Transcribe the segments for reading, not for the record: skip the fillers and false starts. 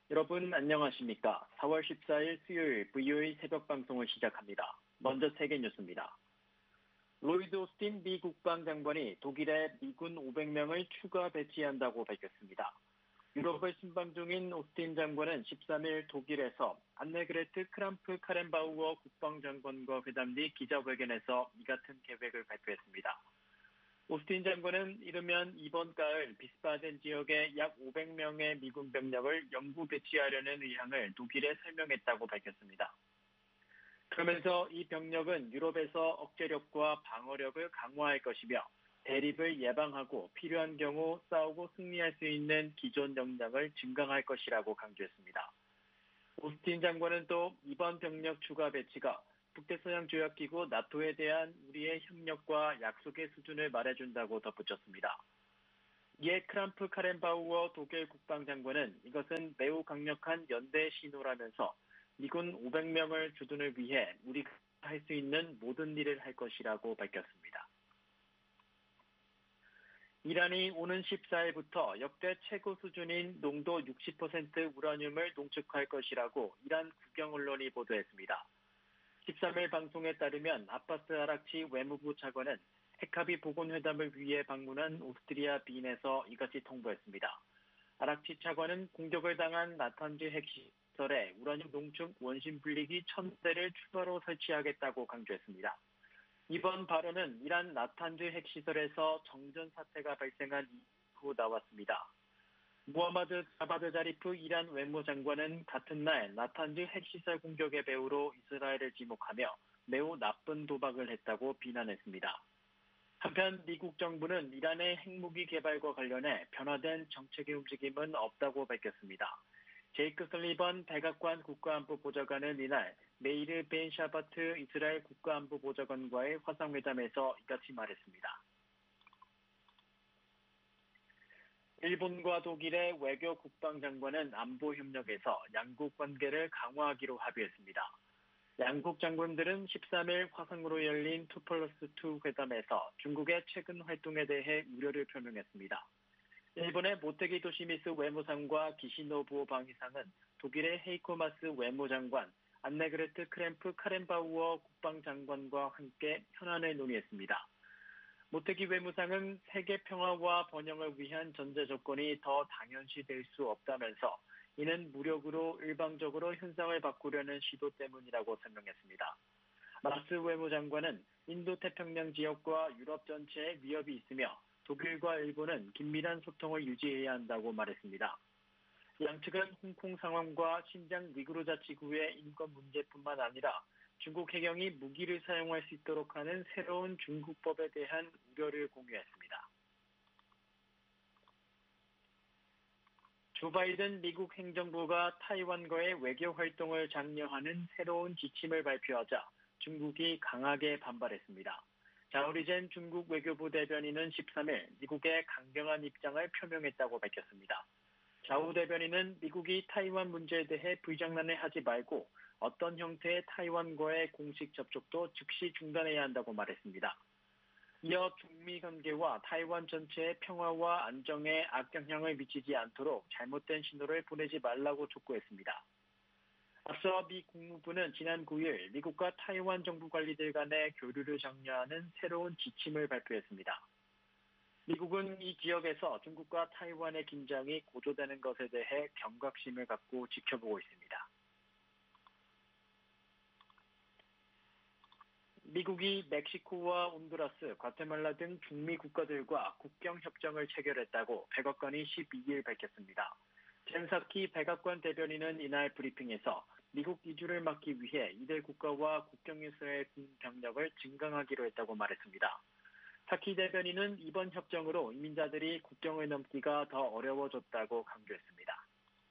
여러분 안녕하십니까? 4월 14일 수요일 VOA 새벽 방송을 시작합니다. 먼저 세계 뉴스입니다. 로이드 오스틴 미 국방장관이 독일에 미군 500명을 추가 배치한다고 밝혔습니다. 유럽을 순방 중인 오스틴 장관은 13일 독일에서 안네그레트 크람프 카렌바우어 국방장관과 회담 뒤 기자회견에서 이 같은 계획을 발표했습니다. 오스틴 장관은 이르면 이번 가을 비스바덴 지역에 약 500명의 미군 병력을 영구 배치하려는 의향을 독일에 설명했다고 밝혔습니다. 그러면서 이 병력은 유럽에서 억제력과 방어력을 강화할 것이며 대립을 예방하고 필요한 경우 싸우고 승리할 수 있는 기존 역량을 증강할 것이라고 강조했습니다. 오스틴 장관은 또 이번 병력 추가 배치가 북대서양조약기구 나토에 대한 우리의 협력과 약속의 수준을 말해준다고 덧붙였습니다. 이에 크람프 카렌바우어 독일 국방장관은 이것은 매우 강력한 연대 신호라면서 미군 500명을 주둔을 위해 우리가 할 수 있는 모든 일을 할 것이라고 밝혔습니다. 이란이 오는 14일부터 역대 최고 수준인 농도 60% 우라늄을 농축할 것이라고 이란 국영 언론이 보도했습니다. 13일 방송에 따르면 아바스 아락치 외무부 차관은 핵합의 복원회담을 위해 방문한 오스트리아 빈에서 이같이 통보했습니다. 아락치 차관은 공격을 당한 나탄즈 핵시설에 우라늄 농축 원심 분리기 1000대를 추가로 설치하겠다고 강조했습니다. 이번 발언은 이란 나탄즈 핵시설에서 정전 사태가 발생한 이후 나왔습니다. 무하마드 자바드 자리프 이란 외무장관은 같은 날 나탄즈 핵시설 공격의 배후로 이스라엘을 지목하며 매우 나쁜 도박을 했다고 비난했습니다. 한편 미국 정부는 이란의 핵무기 개발과 관련해 변화된 정책의 움직임은 없다고 밝혔습니다. 제이크 설리번 백악관 국가안보보좌관은 이날 메이르 벤 샤바트 이스라엘 국가안보보좌관과의 화상회담에서 이같이 말했습니다. 일본과 독일의 외교 국방장관은 안보협력에서 양국 관계를 강화하기로 합의했습니다. 양국 장관들은 13일 화상으로 열린 2+2 회담에서 중국의 최근 활동에 대해 우려를 표명했습니다. 일본의 모테기 도시미스 외무상과 기시노부오 방위상은 독일의 헤이코 마스 외무장관, 안네그레트 크램프 카렌바우어 국방장관과 함께 현안을 논의했습니다. 모테기 외무상은 세계 평화와 번영을 위한 전제 조건이 더 당연시될 수 없다면서 이는 무력으로 일방적으로 현상을 바꾸려는 시도 때문이라고 설명했습니다. 마스 외무장관은 인도태평양 지역과 유럽 전체에 위협이 있으며 독일과 일본은 긴밀한 소통을 유지해야 한다고 말했습니다. 양측은 홍콩 상황과 신장 위구르 자치구의 인권 문제뿐만 아니라 중국 해경이 무기를 사용할 수 있도록 하는 새로운 중국법에 대한 우려를 공유했습니다. 조 바이든 미국 행정부가 타이완과의 외교 활동을 장려하는 새로운 지침을 발표하자 중국이 강하게 반발했습니다. 자오리젠 중국 외교부 대변인은 13일 미국의 강경한 입장을 표명했다고 밝혔습니다. 자오 대변인은 미국이 타이완 문제에 대해 불장난을 하지 말고 어떤 형태의 타이완과의 공식 접촉도 즉시 중단해야 한다고 말했습니다. 이어 중미 관계와 타이완 전체의 평화와 안정에 악영향을 미치지 않도록 잘못된 신호를 보내지 말라고 촉구했습니다. 앞서 미 국무부는 지난 9일 미국과 타이완 정부 관리들 간의 교류를 장려하는 새로운 지침을 발표했습니다. 미국은 이 지역에서 중국과 타이완의 긴장이 고조되는 것에 대해 경각심을 갖고 지켜보고 있습니다. 미국이 멕시코와 온두라스, 과테말라 등 중미 국가들과 국경 협정을 체결했다고 백악관이 12일 밝혔습니다. 젠 사키 백악관 대변인은 이날 브리핑에서 미국 이주를 막기 위해 이들 국가와 국경에서의 병력을 증강하기로 했다고 말했습니다. 사키 대변인은 이번 협정으로 이민자들이 국경을 넘기가 더 어려워졌다고 강조했습니다.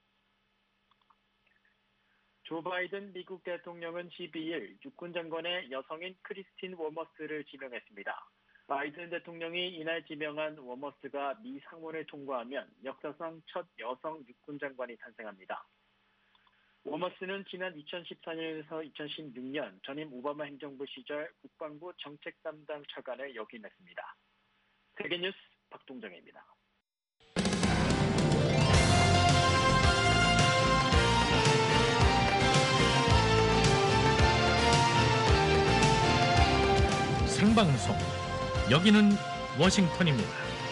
조 바이든 미국 대통령은 12일 육군 장관의 여성인 크리스틴 워머스를 지명했습니다. 바이든 대통령이 이날 지명한 워머스가 미 상원을 통과하면 역사상 첫 여성 육군 장관이 탄생합니다. 워머스는 지난 2014년에서 2016년 전임 오바마 행정부 시절 국방부 정책 담당 차관을 역임했습니다. 세계뉴스 박동정입니다. 생방송. 여기는 워싱턴입니다.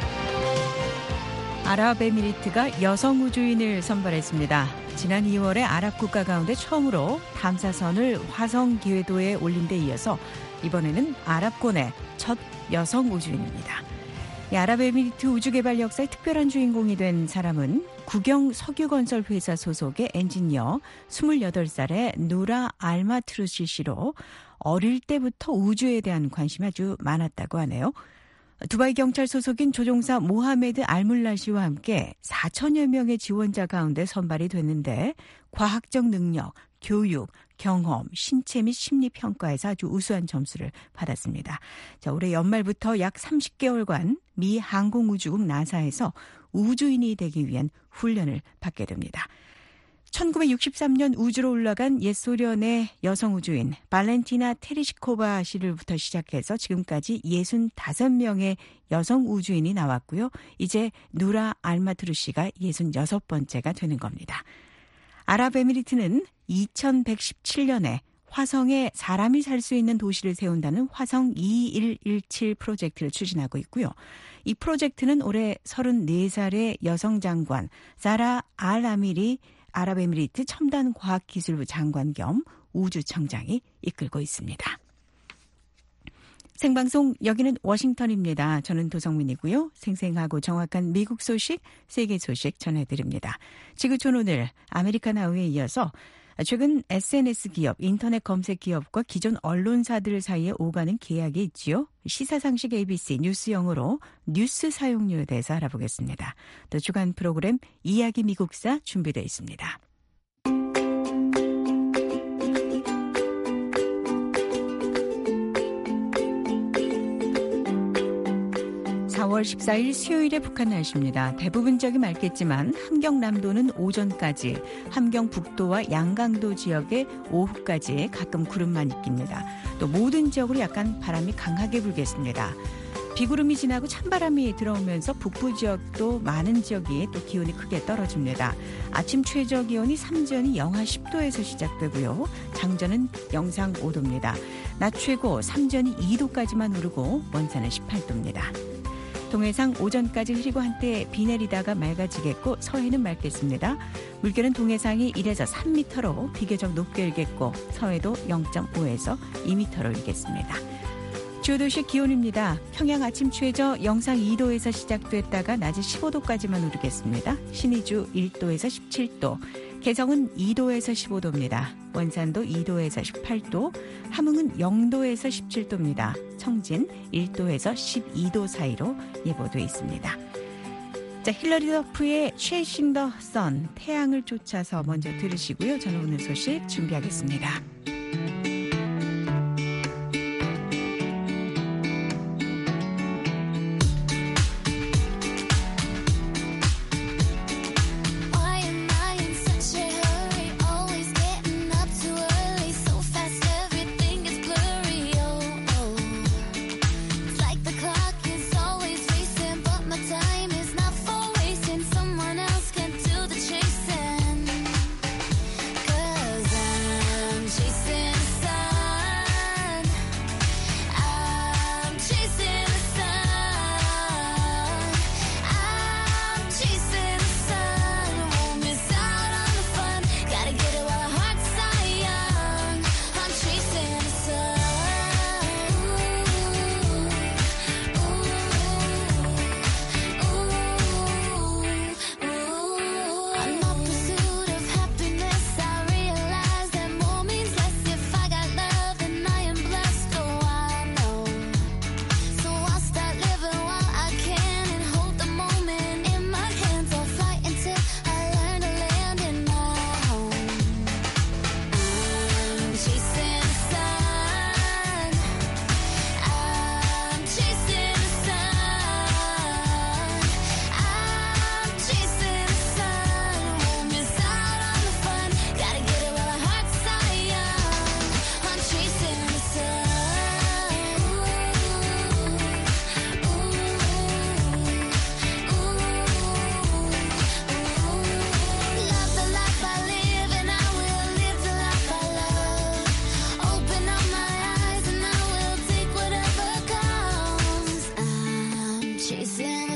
아랍에미리트가 여성 우주인을 선발했습니다. 지난 2월에 아랍 국가 가운데 처음으로 탐사선을 화성 기궤도에 올린 데 이어서 이번에는 아랍권의 첫 여성 우주인입니다. 이 아랍에미리트 우주개발 역사의 특별한 주인공이 된 사람은 국영 석유건설 회사 소속의 엔지니어 28살의 누라 알마트루시 씨로 어릴 때부터 우주에 대한 관심이 아주 많았다고 하네요. 두바이 경찰 소속인 조종사 모하메드 알물라 씨와 함께 4천여 명의 지원자 가운데 선발이 됐는데 과학적 능력, 교육, 경험, 신체 및 심리 평가에서 아주 우수한 점수를 받았습니다. 자, 올해 연말부터 약 30개월간 미 항공우주국 나사에서 우주인이 되기 위한 훈련을 받게 됩니다. 1963년 우주로 올라간 옛 소련의 여성 우주인 발렌티나 테리시코바 씨를부터 시작해서 지금까지 65명의 여성 우주인이 나왔고요. 이제 누라 알마트루 씨가 66번째가 되는 겁니다. 아랍에미리트는 2117년에 화성에 사람이 살 수 있는 도시를 세운다는 화성 2117 프로젝트를 추진하고 있고요. 이 프로젝트는 올해 34살의 여성 장관 사라 알 아미리 아랍에미리트 첨단과학기술부 장관 겸 우주청장이 이끌고 있습니다. 생방송 여기는 워싱턴입니다. 저는 도성민이고요. 생생하고 정확한 미국 소식, 세계 소식 전해드립니다. 지구촌 오늘 아메리칸 하우에 이어서 최근 SNS 기업, 인터넷 검색 기업과 기존 언론사들 사이에 오가는 계약이 있지요. 시사상식 ABC 뉴스영어로 뉴스 사용료에 대해서 알아보겠습니다. 또 주간 프로그램 이야기 미국사 준비되어 있습니다. 4월 14일 수요일의 북한 날씨입니다. 대부분 지역이 맑겠지만 함경남도는 오전까지, 함경북도와 양강도 지역에 오후까지 가끔 구름만 있깁니다. 또 모든 지역으로 약간 바람이 강하게 불겠습니다. 비구름이 지나고 찬바람이 들어오면서 북부 지역도 많은 지역이 또 기온이 크게 떨어집니다. 아침 최저 기온이 삼전이 영하 10도에서 시작되고요. 장전은 영상 5도입니다. 낮 최고 삼전이 2도까지만 오르고 원산은 18도입니다. 동해상 오전까지 흐리고 한때 비 내리다가 맑아지겠고 서해는 맑겠습니다. 물결은 동해상이 1에서 3m로 비교적 높게 일겠고 서해도 0.5에서 2m로 일겠습니다. 주요 도시 기온입니다. 평양 아침 최저 영상 2도에서 시작됐다가 낮에 15도까지만 오르겠습니다. 신의주 1도에서 17도, 개성은 2도에서 15도입니다. 원산도 2도에서 18도, 함흥은 0도에서 17도입니다. 청진 1도에서 12도 사이로 예보돼 있습니다. 자, 힐러리 더프의 Chasing the Sun, 태양을 쫓아서 먼저 들으시고요. 저는 오늘 소식 준비하겠습니다. Chasing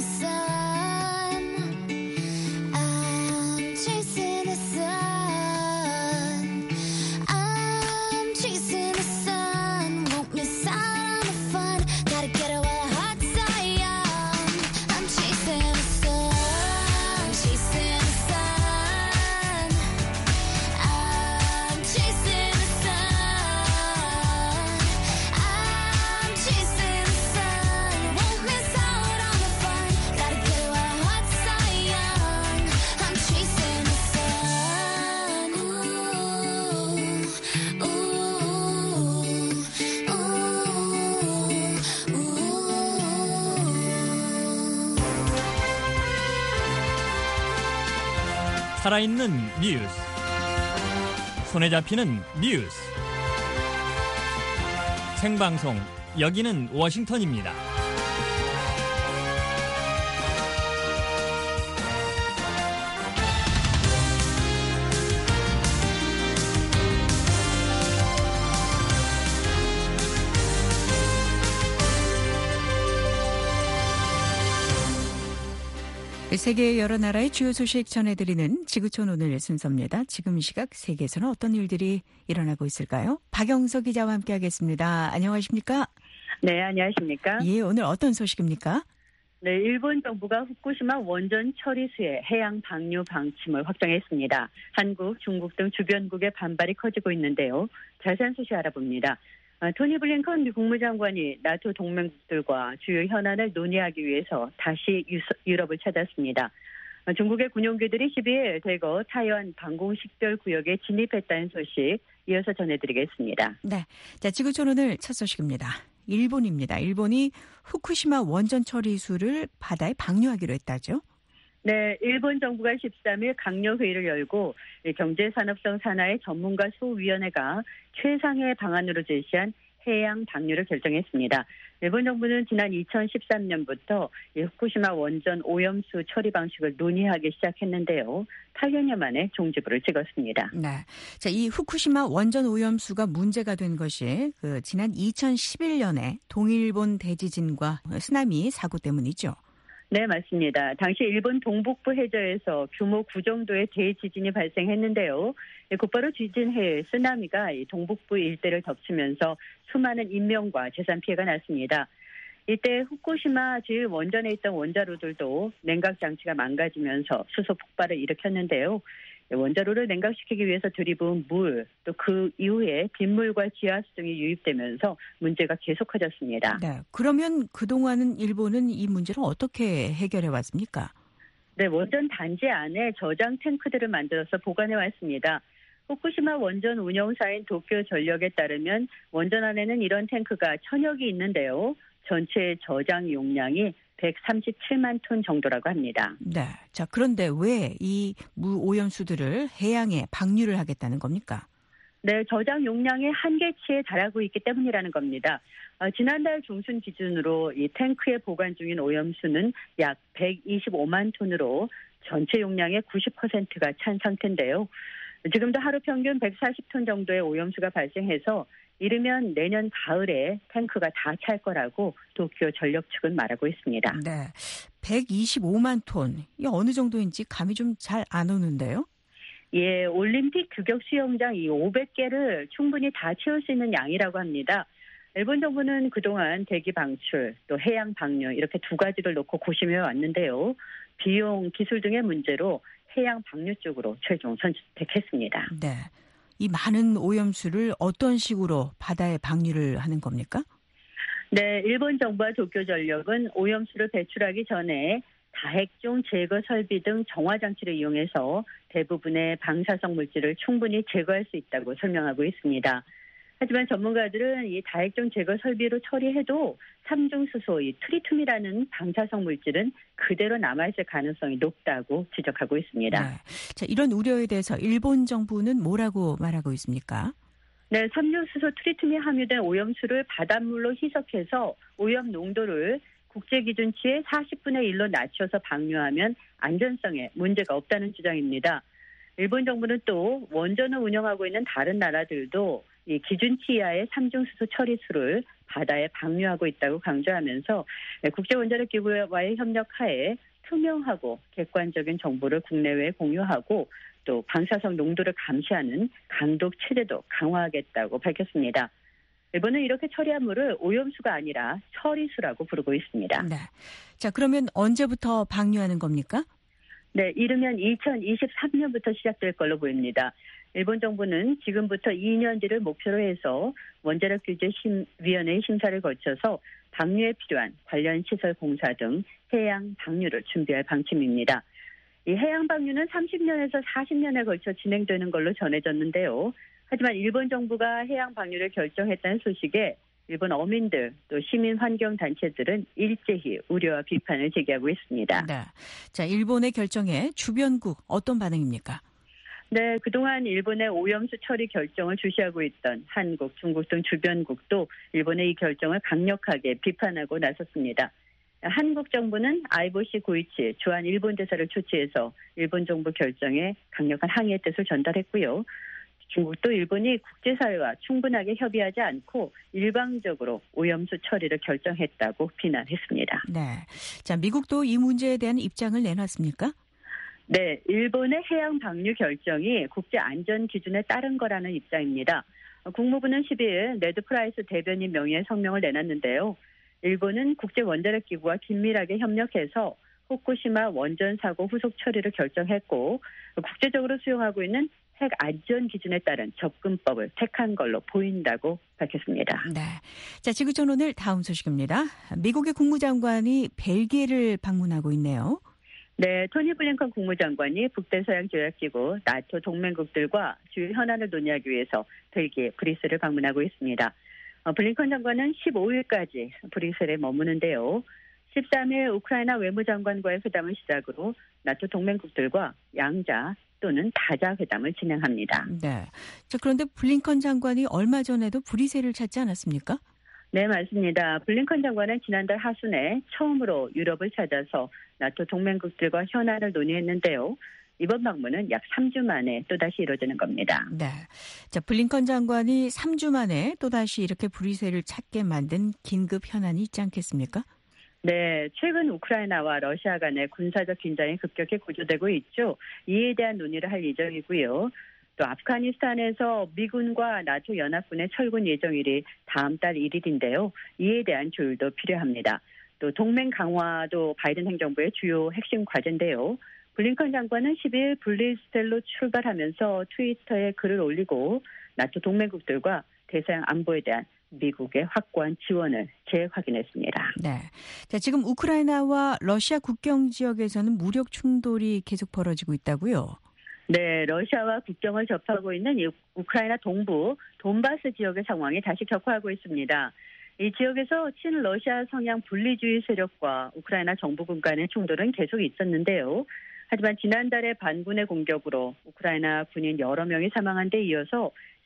살아있는 뉴스, 손에 잡히는 뉴스, 생방송, 여기는 워싱턴입니다. 세계의 여러 나라의 주요 소식 전해드리는 지구촌 오늘 순서입니다. 지금 이 시각 세계에서는 어떤 일들이 일어나고 있을까요? 박영서 기자와 함께하겠습니다. 안녕하십니까? 네, 안녕하십니까? 예, 오늘 어떤 소식입니까? 네, 일본 정부가 후쿠시마 원전 처리수의 해양 방류 방침을 확정했습니다. 한국, 중국 등 주변국의 반발이 커지고 있는데요. 자세한 소식 알아봅니다. 토니 블링컨 미 국무장관이 나토 동맹국들과 주요 현안을 논의하기 위해서 다시 유럽을 찾았습니다. 중국의 군용기들이 12일 대거 타이완 방공식별 구역에 진입했다는 소식 이어서 전해드리겠습니다. 네, 자 지구촌 오늘 첫 소식입니다. 일본입니다. 일본이 후쿠시마 원전 처리수를 바다에 방류하기로 했다죠? 네, 일본 정부가 13일 강력회의를 열고 경제산업성 산하의 전문가 소위원회가 최상의 방안으로 제시한 해양 방류를 결정했습니다. 일본 정부는 지난 2013년부터 후쿠시마 원전 오염수 처리 방식을 논의하기 시작했는데요. 8년여 만에 종지부를 찍었습니다. 네, 자, 이 후쿠시마 원전 오염수가 문제가 된 것이 지난 2011년에 동일본 대지진과 쓰나미 사고 때문이죠. 네, 맞습니다. 당시 일본 동북부 해저에서 규모 9 정도의 대지진이 발생했는데요. 곧바로 지진 해에 쓰나미가 동북부 일대를 덮치면서 수많은 인명과 재산 피해가 났습니다. 이때 후쿠시마 제1원전에 있던 원자로들도 냉각 장치가 망가지면서 수소 폭발을 일으켰는데요. 원자로를 냉각시키기 위해서 들이부은 물, 또 그 이후에 빗물과 지하수 등이 유입되면서 문제가 계속 커졌습니다. 네, 그러면 그동안은 일본은 이 문제를 어떻게 해결해 왔습니까? 네, 원전 단지 안에 저장 탱크들을 만들어서 보관해 왔습니다. 후쿠시마 원전 운영사인 도쿄전력에 따르면 원전 안에는 이런 탱크가 1000여 개 있는데요. 전체 저장 용량이 137만 톤 정도라고 합니다. 네. 자, 그런데 왜 이 무오염수들을 해양에 방류를 하겠다는 겁니까? 네, 저장 용량의 한계치에 달하고 있기 때문이라는 겁니다. 지난달 중순 기준으로 이 탱크에 보관 중인 오염수는 약 125만 톤으로 전체 용량의 90%가 찬 상태인데요. 지금도 하루 평균 140톤 정도의 오염수가 발생해서 이르면 내년 가을에 탱크가 다 찰 거라고 도쿄 전력 측은 말하고 있습니다. 네, 125만 톤. 이 어느 정도인지 감이 좀 잘 안 오는데요? 예, 올림픽 규격 수영장 이 500개를 충분히 다 채울 수 있는 양이라고 합니다. 일본 정부는 그동안 대기 방출, 또 해양 방류 이렇게 두 가지를 놓고 고심해 왔는데요. 비용, 기술 등의 문제로 해양 방류 쪽으로 최종 선택했습니다. 네. 이 많은 오염수를 어떤 식으로 바다에 방류를 하는 겁니까? 네, 일본 정부와 도쿄전력은 오염수를 배출하기 전에 다핵종 제거 설비 등 정화 장치를 이용해서 대부분의 방사성 물질을 충분히 제거할 수 있다고 설명하고 있습니다. 하지만 전문가들은 이 다핵종 제거 설비로 처리해도 삼중수소, 이 트리튬이라는 방사성 물질은 그대로 남아있을 가능성이 높다고 지적하고 있습니다. 네. 자, 이런 우려에 대해서 일본 정부는 뭐라고 말하고 있습니까? 네, 삼중수소 트리튬이 함유된 오염수를 바닷물로 희석해서 오염 농도를 국제기준치의 40분의 1로 낮춰서 방류하면 안전성에 문제가 없다는 주장입니다. 일본 정부는 또 원전을 운영하고 있는 다른 나라들도 이 기준치 이하의 삼중수소 처리수를 바다에 방류하고 있다고 강조하면서 국제원자력기구와의 협력하에 투명하고 객관적인 정보를 국내외에 공유하고 또 방사성 농도를 감시하는 감독 체제도 강화하겠다고 밝혔습니다. 일본은 이렇게 처리한 물을 오염수가 아니라 처리수라고 부르고 있습니다. 네. 자, 그러면 언제부터 방류하는 겁니까? 네, 이르면 2023년부터 시작될 걸로 보입니다. 일본 정부는 지금부터 2년 뒤를 목표로 해서 원자력규제위원회의 심사를 거쳐서 방류에 필요한 관련 시설 공사 등 해양 방류를 준비할 방침입니다. 이 해양 방류는 30년에서 40년에 걸쳐 진행되는 걸로 전해졌는데요. 하지만 일본 정부가 해양 방류를 결정했다는 소식에 일본 어민들 또 시민 환경 단체들은 일제히 우려와 비판을 제기하고 있습니다. 네. 자, 일본의 결정에 주변국 어떤 반응입니까? 네, 그동안 일본의 오염수 처리 결정을 주시하고 있던 한국, 중국 등 주변국도 일본의 이 결정을 강력하게 비판하고 나섰습니다. 한국 정부는 IBC 고이치 주한 일본 대사를 초치해서 일본 정부 결정에 강력한 항의의 뜻을 전달했고요. 중국도 일본이 국제사회와 충분하게 협의하지 않고 일방적으로 오염수 처리를 결정했다고 비난했습니다. 네. 자, 미국도 이 문제에 대한 입장을 내놨습니까? 네, 일본의 해양 방류 결정이 국제 안전 기준에 따른 거라는 입장입니다. 국무부는 12일 네드 프라이스 대변인 명의의 성명을 내놨는데요. 일본은 국제원자력기구와 긴밀하게 협력해서 후쿠시마 원전 사고 후속 처리를 결정했고 국제적으로 수용하고 있는 핵 안전 기준에 따른 접근법을 택한 걸로 보인다고 밝혔습니다. 네. 자, 지구촌 오늘 다음 소식입니다. 미국의 국무장관이 벨기에를 방문하고 있네요. 네, 토니 블링컨 국무장관이 북대서양 조약기구 나토 동맹국들과 주요 현안을 논의하기 위해서 벨기에 브뤼셀을 방문하고 있습니다. 블링컨 장관은 15일까지 브뤼셀에 머무는데요. 13일 우크라이나 외무장관과의 회담을 시작으로 나토 동맹국들과 양자 또는 다자 회담을 진행합니다. 네. 자, 그런데 블링컨 장관이 얼마 전에도 브뤼셀을 찾지 않았습니까? 네, 맞습니다. 블링컨 장관은 지난달 하순에 처음으로 유럽을 찾아서 나토 동맹국들과 현안을 논의했는데요. 이번 방문은 약 3주 만에 또다시 이루어지는 겁니다. 네. 자, 블링컨 장관이 3주 만에 또다시 이렇게 브뤼셀을 찾게 만든 긴급 현안이 있지 않겠습니까? 네, 최근 우크라이나와 러시아 간의 군사적 긴장이 급격히 고조되고 있죠. 이에 대한 논의를 할 예정이고요. 또 아프가니스탄에서 미군과 나토 연합군의 철군 예정일이 다음 달 1일인데요. 이에 대한 조율도 필요합니다. 또 동맹 강화도 바이든 행정부의 주요 핵심 과제인데요. 블링컨 장관은 10일 브뤼셀로 출발하면서 트위터에 글을 올리고 나토 동맹국들과 대서양 안보에 대한 미국의 확고한 지원을 재확인했습니다. 네. 자, 지금 우크라이나와 러시아 국경 지역에서는 무력 충돌이 계속 벌어지고 있다고요? 네, 러시아와 국경을 접하고 있는 우크라이나 동부 돈바스 지역의 상황이 다시 격화하고 있습니다. 이 지역에서 친러시아 성향 분리주의 세력과 우크라이나 정부군 간의 충돌은 계속 있었는데요. 하지만 지난달에 반군의 공격으로 우크라이나 군인 여러 명이 사망한 데 이어서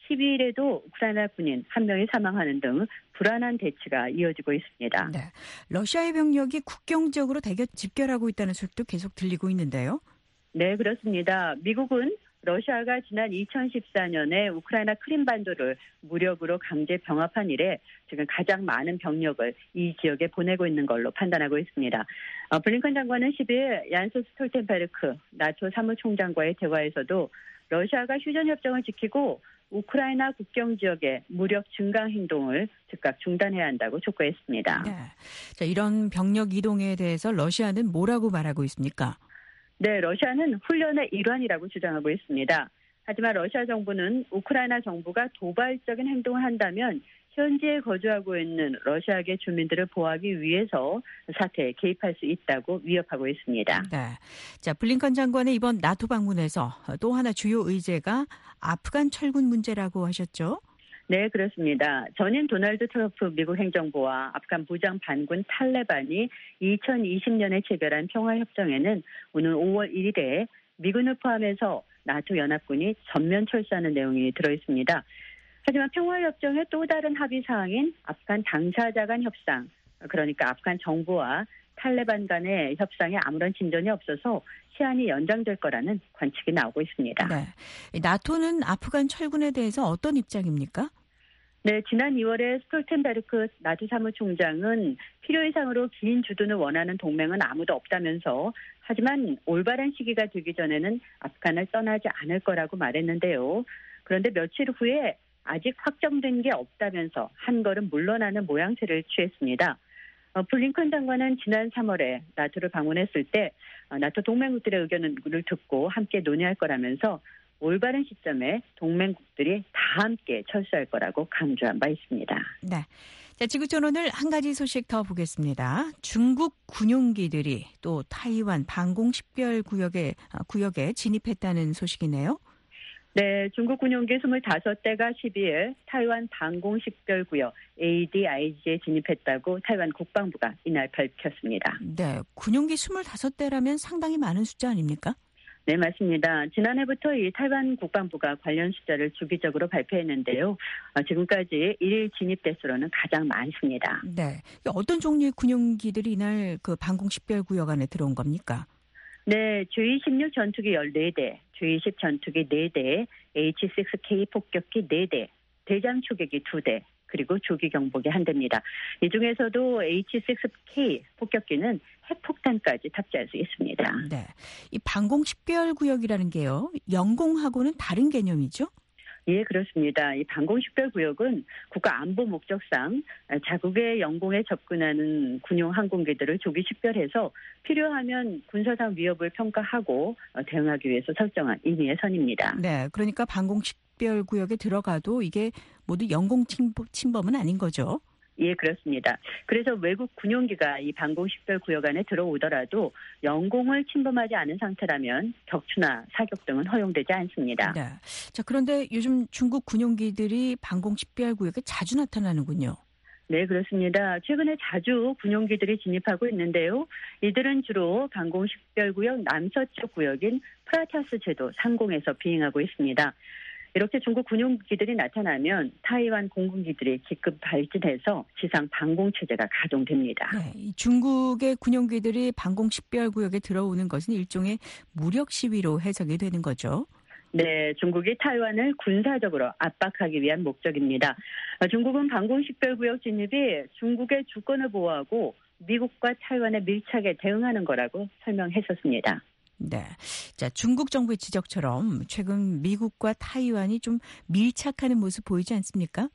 12일에도 우크라이나 군인 1명이 사망하는 등 불안한 대치가 이어지고 있습니다. 네, 러시아의 병력이 국경 지역으로 대거 집결하고 있다는 소식도 계속 들리고 있는데요. 네, 그렇습니다. 미국은 러시아가 지난 2014년에 우크라이나 크림반도를 무력으로 강제 병합한 이래 지금 가장 많은 병력을 이 지역에 보내고 있는 걸로 판단하고 있습니다. 블링컨 장관은 10일 얀스 스톨텐베르크 나토 사무총장과의 대화에서도 러시아가 휴전협정을 지키고 우크라이나 국경 지역의 무력 증강 행동을 즉각 중단해야 한다고 촉구했습니다. 네. 자, 이런 병력 이동에 대해서 러시아는 뭐라고 말하고 있습니까? 네, 러시아는 훈련의 일환이라고 주장하고 있습니다. 하지만 러시아 정부는 우크라이나 정부가 도발적인 행동을 한다면 현지에 거주하고 있는 러시아계 주민들을 보호하기 위해서 사태에 개입할 수 있다고 위협하고 있습니다. 네. 자, 블링컨 장관의 이번 나토 방문에서 또 하나 주요 의제가 아프간 철군 문제라고 하셨죠? 네, 그렇습니다. 전임 도널드 트럼프 미국 행정부와 아프간 부장 반군 탈레반이 2020년에 체결한 평화협정에는 오늘 5월 1일에 미군을 포함해서 나토 연합군이 전면 철수하는 내용이 들어있습니다. 하지만 평화협정의 또 다른 합의 사항인 아프간 당사자 간 협상, 그러니까 아프간 정부와 탈레반 간의 협상에 아무런 진전이 없어서 시한이 연장될 거라는 관측이 나오고 있습니다. 네. 나토는 아프간 철군에 대해서 어떤 입장입니까? 네, 지난 2월에 스톨텐베르크 나토 사무총장은 필요 이상으로 긴 주둔을 원하는 동맹은 아무도 없다면서 하지만 올바른 시기가 되기 전에는 아프간을 떠나지 않을 거라고 말했는데요. 그런데 며칠 후에 아직 확정된 게 없다면서 한 걸음 물러나는 모양새를 취했습니다. 블링컨 장관은 지난 3월에 나토를 방문했을 때 나토 동맹국들의 의견을 듣고 함께 논의할 거라면서 올바른 시점에 동맹국들이 다 함께 철수할 거라고 강조한 바 있습니다. 네. 자, 지구촌 오늘 한 가지 소식 더 보겠습니다. 중국 군용기들이 또 타이완 방공 식별 구역에 진입했다는 소식이네요. 네, 중국 군용기 25대가 12일 타이완 방공 식별구역 ADIG에 진입했다고 타이완 국방부가 이날 밝혔습니다. 네, 군용기 25대라면 상당히 많은 숫자 아닙니까? 네, 맞습니다. 지난해부터 이 타이완 국방부가 관련 숫자를 주기적으로 발표했는데요. 지금까지 일일 진입 대수로는 가장 많습니다. 네, 어떤 종류의 군용기들이 이날 그 방공 식별구역 안에 들어온 겁니까? 네, J-16 전투기 14대, J-10 전투기 4대, H-6K 폭격기 4대, 대잠 초계기 2대, 그리고 조기 경보기 1대입니다. 이 중에서도 H-6K 폭격기는 핵폭탄까지 탑재할 수 있습니다. 네, 이 방공 식별구역이라는 게요, 영공하고는 다른 개념이죠? 예, 그렇습니다. 이 방공식별구역은 국가 안보 목적상 자국의 영공에 접근하는 군용 항공기들을 조기 식별해서 필요하면 군사상 위협을 평가하고 대응하기 위해서 설정한 임의의 선입니다. 네, 그러니까 방공 식별구역에 들어가도 이게 모두 영공 침범은 아닌 거죠? 예, 그렇습니다. 그래서 외국 군용기가 이 방공식별구역 안에 들어오더라도 영공을 침범하지 않은 상태라면 격추나 사격 등은 허용되지 않습니다. 네. 자, 그런데 요즘 중국 군용기들이 방공식별구역에 자주 나타나는군요. 네, 그렇습니다. 최근에 자주 군용기들이 진입하고 있는데요. 이들은 주로 방공식별구역 남서쪽 구역인 프라타스 제도 상공에서 비행하고 있습니다. 이렇게 중국 군용기들이 나타나면 타이완 공군기들이 기급 발진해서 지상 방공 체제가 가동됩니다. 네, 중국의 군용기들이 방공 식별구역에 들어오는 것은 일종의 무력 시위로 해석이 되는 거죠. 네, 중국이 타이완을 군사적으로 압박하기 위한 목적입니다. 중국은 방공 식별구역 진입이 중국의 주권을 보호하고 미국과 타이완에 밀착에 대응하는 거라고 설명했었습니다. 네. 자, 중국 정부의 지적처럼 최근 미국과 타이완이 좀 밀착하는 모습 보이지 않습니까?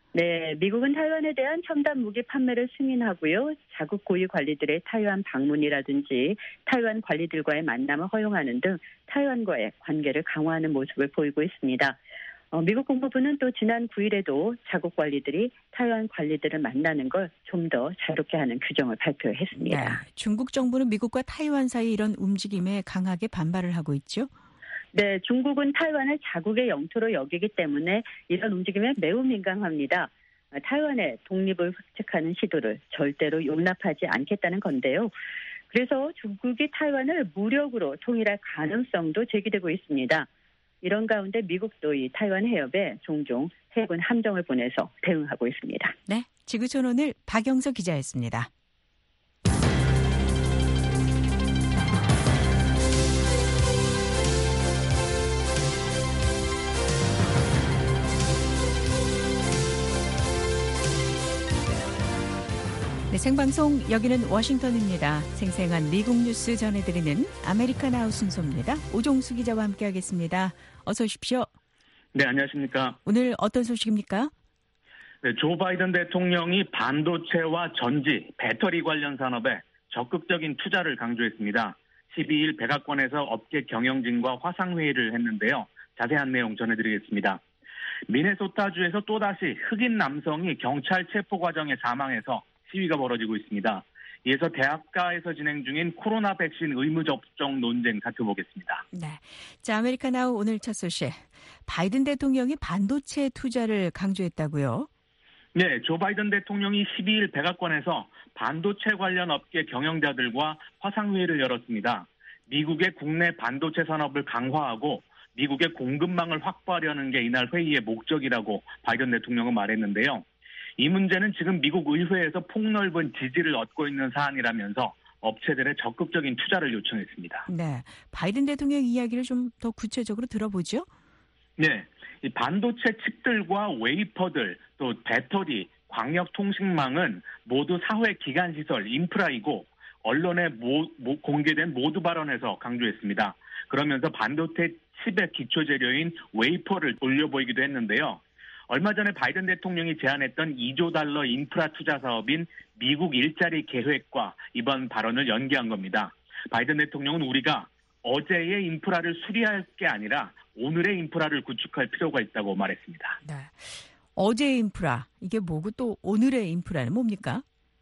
네, 미국은 타이완에 대한 첨단 무기 판매를 승인하고요. 자국 고위 관리들의 타이완 방문이라든지 타이완 관리들과의 만남을 허용하는 등 타이완과의 관계를 강화하는 모습을 보이고 있습니다. 미국 국무부는 또 지난 9일에도 자국 관리들이 타이완 관리들을 만나는 걸 좀 더 자유롭게 하는 규정을 발표했습니다. 네, 중국 정부는 미국과 타이완 사이 이런 움직임에 강하게 반발을 하고 있죠? 네, 중국은 타이완을 자국의 영토로 여기기 때문에 이런 움직임에 매우 민감합니다. 타이완의 독립을 획책하는 시도를 절대로 용납하지 않겠다는 건데요. 그래서 중국이 타이완을 무력으로 통일할 가능성도 제기되고 있습니다. 이런 가운데 미국도 이 타이완 해협에 종종 해군 함정을 보내서 대응하고 있습니다. 네, 지구촌 오늘 박영서 기자였습니다. 네, 생방송 여기는 워싱턴입니다. 생생한 미국 뉴스 전해드리는 아메리칸 아웃 순서입니다. 오종수 기자와 함께하겠습니다. 어서 오십시오. 네, 안녕하십니까. 오늘 어떤 소식입니까? 네, 조 바이든 대통령이 반도체와 전지, 배터리 관련 산업에 적극적인 투자를 강조했습니다. 12일 백악관에서 업계 경영진과 화상회의를 했는데요. 자세한 내용 전해드리겠습니다. 미네소타주에서 또다시 흑인 남성이 경찰 체포 과정에 사망해서 시위가 벌어지고 있습니다. 이에서 대학가에서 진행 중인 코로나 백신 의무 접종 논쟁 살펴보겠습니다. 네, 자, 아메리카나우 오늘 첫 소식. 바이든 대통령이 반도체 투자를 강조했다고요? 네, 조 바이든 대통령이 12일 백악관에서 반도체 관련 업계 경영자들과 화상회의를 열었습니다. 미국의 국내 반도체 산업을 강화하고 미국의 공급망을 확보하려는 게 이날 회의의 목적이라고 바이든 대통령은 말했는데요. 이 문제는 지금 미국 의회에서 폭넓은 지지를 얻고 있는 사안이라면서 업체들의 적극적인 투자를 요청했습니다. 네, 바이든 대통령 이야기를 좀 더 구체적으로 들어보죠. 네, 이 반도체 칩들과 웨이퍼들, 또 배터리, 광역통신망은 모두 사회 기간시설, 인프라이고 언론에 공개된 모두 발언에서 강조했습니다. 그러면서 반도체 칩의 기초재료인 웨이퍼를 올려보이기도 했는데요. 얼마 전에 바이든 대통령이 제안했던 2조 달러 인프라 투자 사업인 미국 일자리 계획과 이번 발언을 연계한 겁니다. 바이든 대통령은 우리가 어제의 인프라를 수리할 게 아니라 오늘의 인프라를 구축할 필요가 있다고 말했습니다. 네. 어제의 인프라, 이게 뭐고 또 오늘의 인프라는 뭡니까?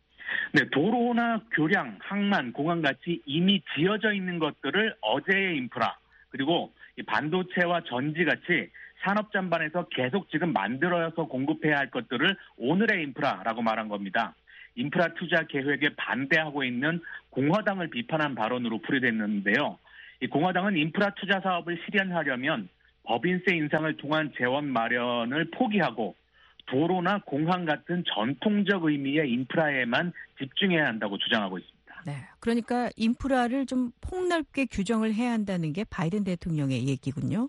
네, 도로나 교량, 항만, 공항 같이 이미 지어져 있는 것들을 어제의 인프라, 그리고 이 반도체와 전지 같이 산업 전반에서 계속 지금 만들어서 공급해야 할 것들을 오늘의 인프라라고 말한 겁니다. 인프라 투자 계획에 반대하고 있는 공화당을 비판한 발언으로 풀이됐는데요. 이 공화당은 인프라 투자 사업을 실현하려면 법인세 인상을 통한 재원 마련을 포기하고 도로나 공항 같은 전통적 의미의 인프라에만 집중해야 한다고 주장하고 있습니다. 네, 그러니까 인프라를 좀 폭넓게 규정을 해야 한다는 게 바이든 대통령의 얘기군요.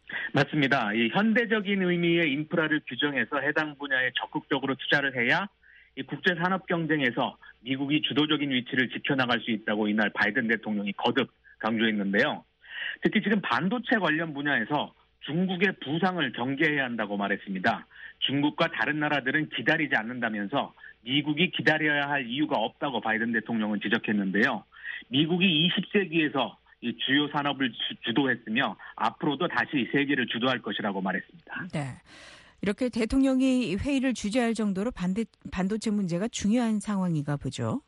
맞습니다. 이 현대적인 의미의 인프라를 규정해서 해당 분야에 적극적으로 투자를 해야 이 국제 산업 경쟁에서 미국이 주도적인 위치를 지켜나갈 수 있다고 이날 바이든 대통령이 거듭 강조했는데요. 특히 지금 반도체 관련 분야에서 중국의 부상을 경계해야 한다고 말했습니다. 중국과 다른 나라들은 기다리지 않는다면서 미국이 기다려야 할 이유가 없다고 바이든 대통령은 지적했는데요. 미국이 20세기에서 이 주요 산업을 주도했으며 앞으로도 다시 세계를 주도할 것이라고 말했습니다. 네, 이렇게 대통령이 회의를 주재할 정도로 반도체 문제가 중요한 상황인가 보죠.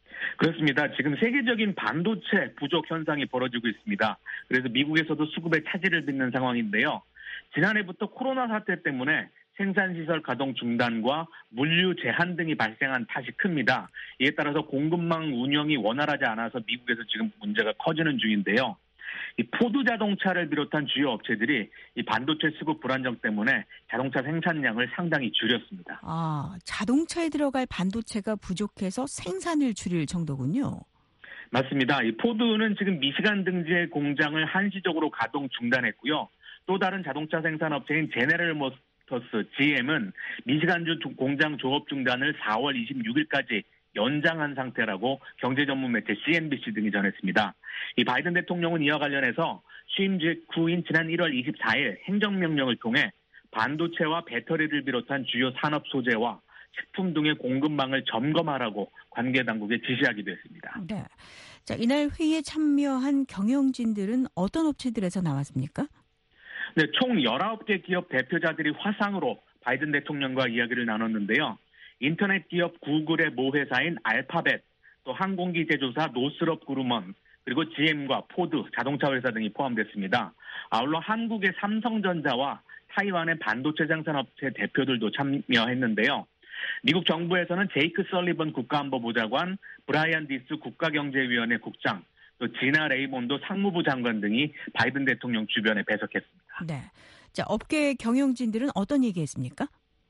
그렇습니다. 지금 세계적인 반도체 부족 현상이 벌어지고 있습니다. 그래서 미국에서도 수급에 차질을 빚는 상황인데요. 지난해부터 코로나 사태 때문에 생산시설 가동 중단과 물류 제한 등이 발생한 탓이 큽니다. 이에 따라서 공급망 운영이 원활하지 않아서 미국에서 지금 문제가 커지는 중인데요. 이 포드 자동차를 비롯한 주요 업체들이 이 반도체 수급 불안정 때문에 자동차 생산량을 상당히 줄였습니다. 아, 자동차에 들어갈 반도체가 부족해서 생산을 줄일 정도군요. 맞습니다. 이 포드는 지금 미시간 등지의 공장을 한시적으로 가동 중단했고요. 또 다른 자동차 생산 업체인 제네럴 모터스 GM은 미시간주 공장 조업 중단을 4월 26일까지 연장한 상태라고 경제 전문 매체 CNBC 등이 전했습니다. 이 바이든 대통령은 이와 관련해서 취임 직후인 지난 1월 24일 행정명령을 통해 반도체와 배터리를 비롯한 주요 산업 소재와 식품 등의 공급망을 점검하라고 관계 당국에 지시하기도 했습니다. 네. 자, 이날 회의에 참여한 경영진들은 어떤 업체들에서 나왔습니까? 네, 총 19개 기업 대표자들이 화상으로 바이든 대통령과 이야기를 나눴는데요. 인터넷 기업 구글의 모 회사인 알파벳, 또 항공기 제조사 노스럽 그루먼, 그리고 GM과 포드, 자동차 회사 등이 포함됐습니다. 아울러 한국의 삼성전자와 타이완의 반도체 생산업체 대표들도 참여했는데요. 미국 정부에서는 제이크 설리번 국가안보보좌관, 브라이언 디스 국가경제위원회 국장, 또 지나 레이몬도 상무부 장관 등이 바이든 대통령 주변에 배석했습니다. 네. 자, 업계 경영진들은 어떤 얘기했습니까?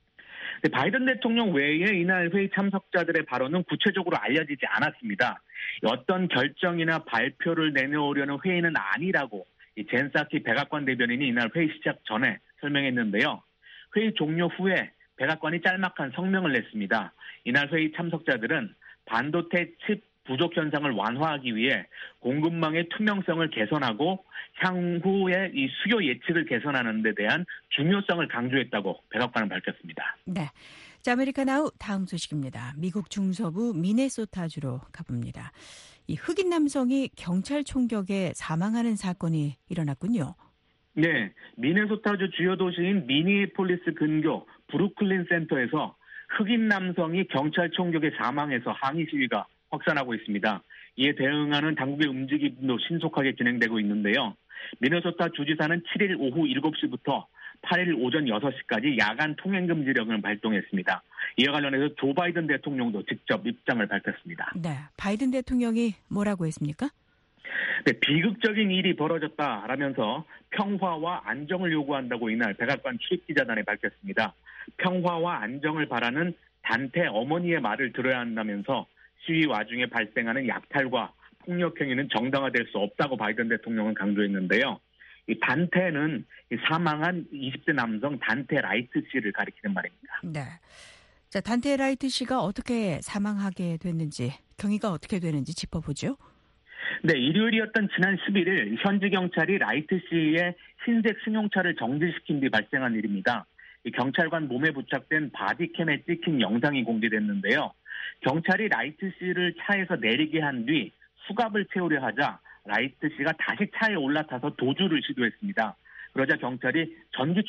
바이든 대통령 외에 이날 회의 참석자들의 발언은 구체적으로 알려지지 않았습니다. 어떤 결정이나 발표를 내놓으려는 회의는 아니라고 젠 사키 백악관 대변인이 이날 회의 시작 전에 설명했는데요. 회의 종료 후에 백악관이 짤막한 성명을 냈습니다. 이날 회의 참석자들은 반도체 칩 부족 현상을 완화하기 위해 공급망의 투명성을 개선하고 향후에 이 수요 예측을 개선하는 데 대한 중요성을 강조했다고 백악관은 밝혔습니다. 네. 자, 아메리카나우 다음 소식입니다. 미국 중서부 미네소타주로 가봅니다. 이 흑인 남성이 경찰 총격에 사망하는 사건이 일어났군요. 네. 미네소타주 주요 도시인 미니애폴리스 근교 브루클린 센터에서 흑인 남성이 경찰 총격에 사망해서 항의 시위가 확산하고 있습니다. 이에 대응하는 당국의 움직임도 신속하게 진행되고 있는데요. 미네소타 주지사는 7일 오후 7시부터 8일 오전 6시까지 야간 통행금지령을 발동했습니다. 이에 관련해서 조 바이든 대통령도 직접 입장을 밝혔습니다. 네, 바이든 대통령이 뭐라고 했습니까? 네, 비극적인 일이 벌어졌다라면서 평화와 안정을 요구한다고 이날 백악관 출입기자단에 밝혔습니다. 평화와 안정을 바라는 단테 어머니의 말을 들어야 한다면서 시위 와중에 발생하는 약탈과 폭력 행위는 정당화될 수 없다고 바이든 대통령은 강조했는데요. 이 단테는 사망한 20대 남성 단테 라이트 씨를 가리키는 말입니다. 네. 자, 단테 라이트 씨가 어떻게 사망하게 됐는지, 경위가 어떻게 되는지 짚어보죠. 네, 일요일이었던 지난 11일 현지 경찰이 라이트 씨의 흰색 승용차를 정지시킨 뒤 발생한 일입니다. 이 경찰관 몸에 부착된 바디캠에 찍힌 영상이 공개됐는데요. 경찰이 라이트 씨를 차에서 내리게 한 뒤 수갑을 채우려 하자 라이트 씨가 다시 차에 올라타서 도주를 시도했습니다. 그러자 경찰이 전기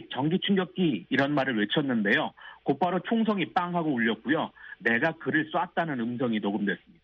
충격기 이런 말을 외쳤는데요. 곧바로 총성이 빵 하고 울렸고요. 내가 그를 쐈다는 음성이 녹음됐습니다.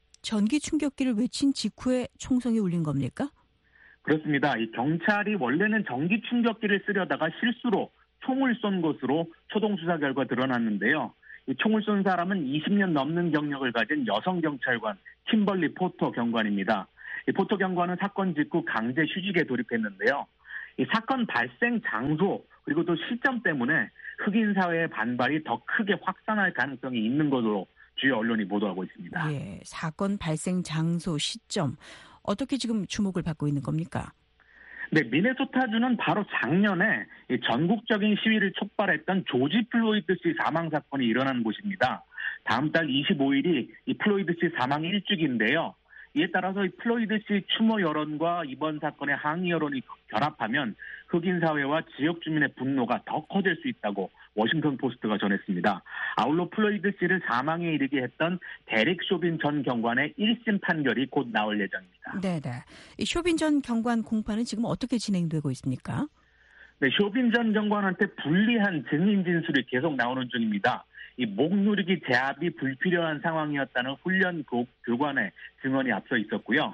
전기 충격기를 외친 직후에 총성이 울린 겁니까? 그렇습니다. 이 경찰이 원래는 전기 충격기를 쓰려다가 실수로 총을 쏜 것으로 초동 수사 결과 드러났는데요. 이 총을 쏜 사람은 20년 넘는 경력을 가진 여성 경찰관 킴벌리 포터 경관입니다. 이 포터 경관은 사건 직후 강제 휴직에 돌입했는데요. 이 사건 발생 장소 그리고 또 시점 때문에 흑인 사회의 반발이 더 크게 확산할 가능성이 있는 것으로 주요 언론이 보도하고 있습니다. 예, 사건 발생 장소, 시점 어떻게 지금 주목을 받고 있는 겁니까? 네, 미네소타주는 바로 작년에 전국적인 시위를 촉발했던 조지 플로이드 씨 사망 사건이 일어난 곳입니다. 다음 달 25일이 이 플로이드 씨 사망 1주기인데요. 이에 따라서 이 플로이드 씨 추모 여론과 이번 사건의 항의 여론이 결합하면 흑인 사회와 지역 주민의 분노가 더 커질 수 있다고 워싱턴 포스트가 전했습니다. 아울러 플로이드 씨를 사망에 이르게 했던 데릭 쇼빈 전 경관의 1심 판결이 곧 나올 예정입니다. 네네. 이 쇼빈 전 경관 공판은 지금 어떻게 진행되고 있습니까? 네, 쇼빈 전 경관한테 불리한 증인 진술이 계속 나오는 중입니다. 이 목 누르기 제압이 불필요한 상황이었다는 훈련 교관의 증언이 앞서 있었고요.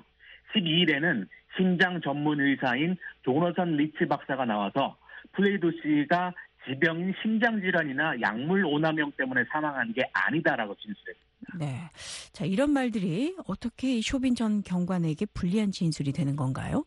12일에는 심장 전문 의사인 조너선 리치 박사가 나와서 플레이드 씨가 지병인 심장질환이나 약물 오남용 때문에 사망한 게 아니다라고 진술했습니다. 네. 자, 이런 말들이 어떻게 쇼빈 전 경관에게 불리한 진술이 되는 건가요?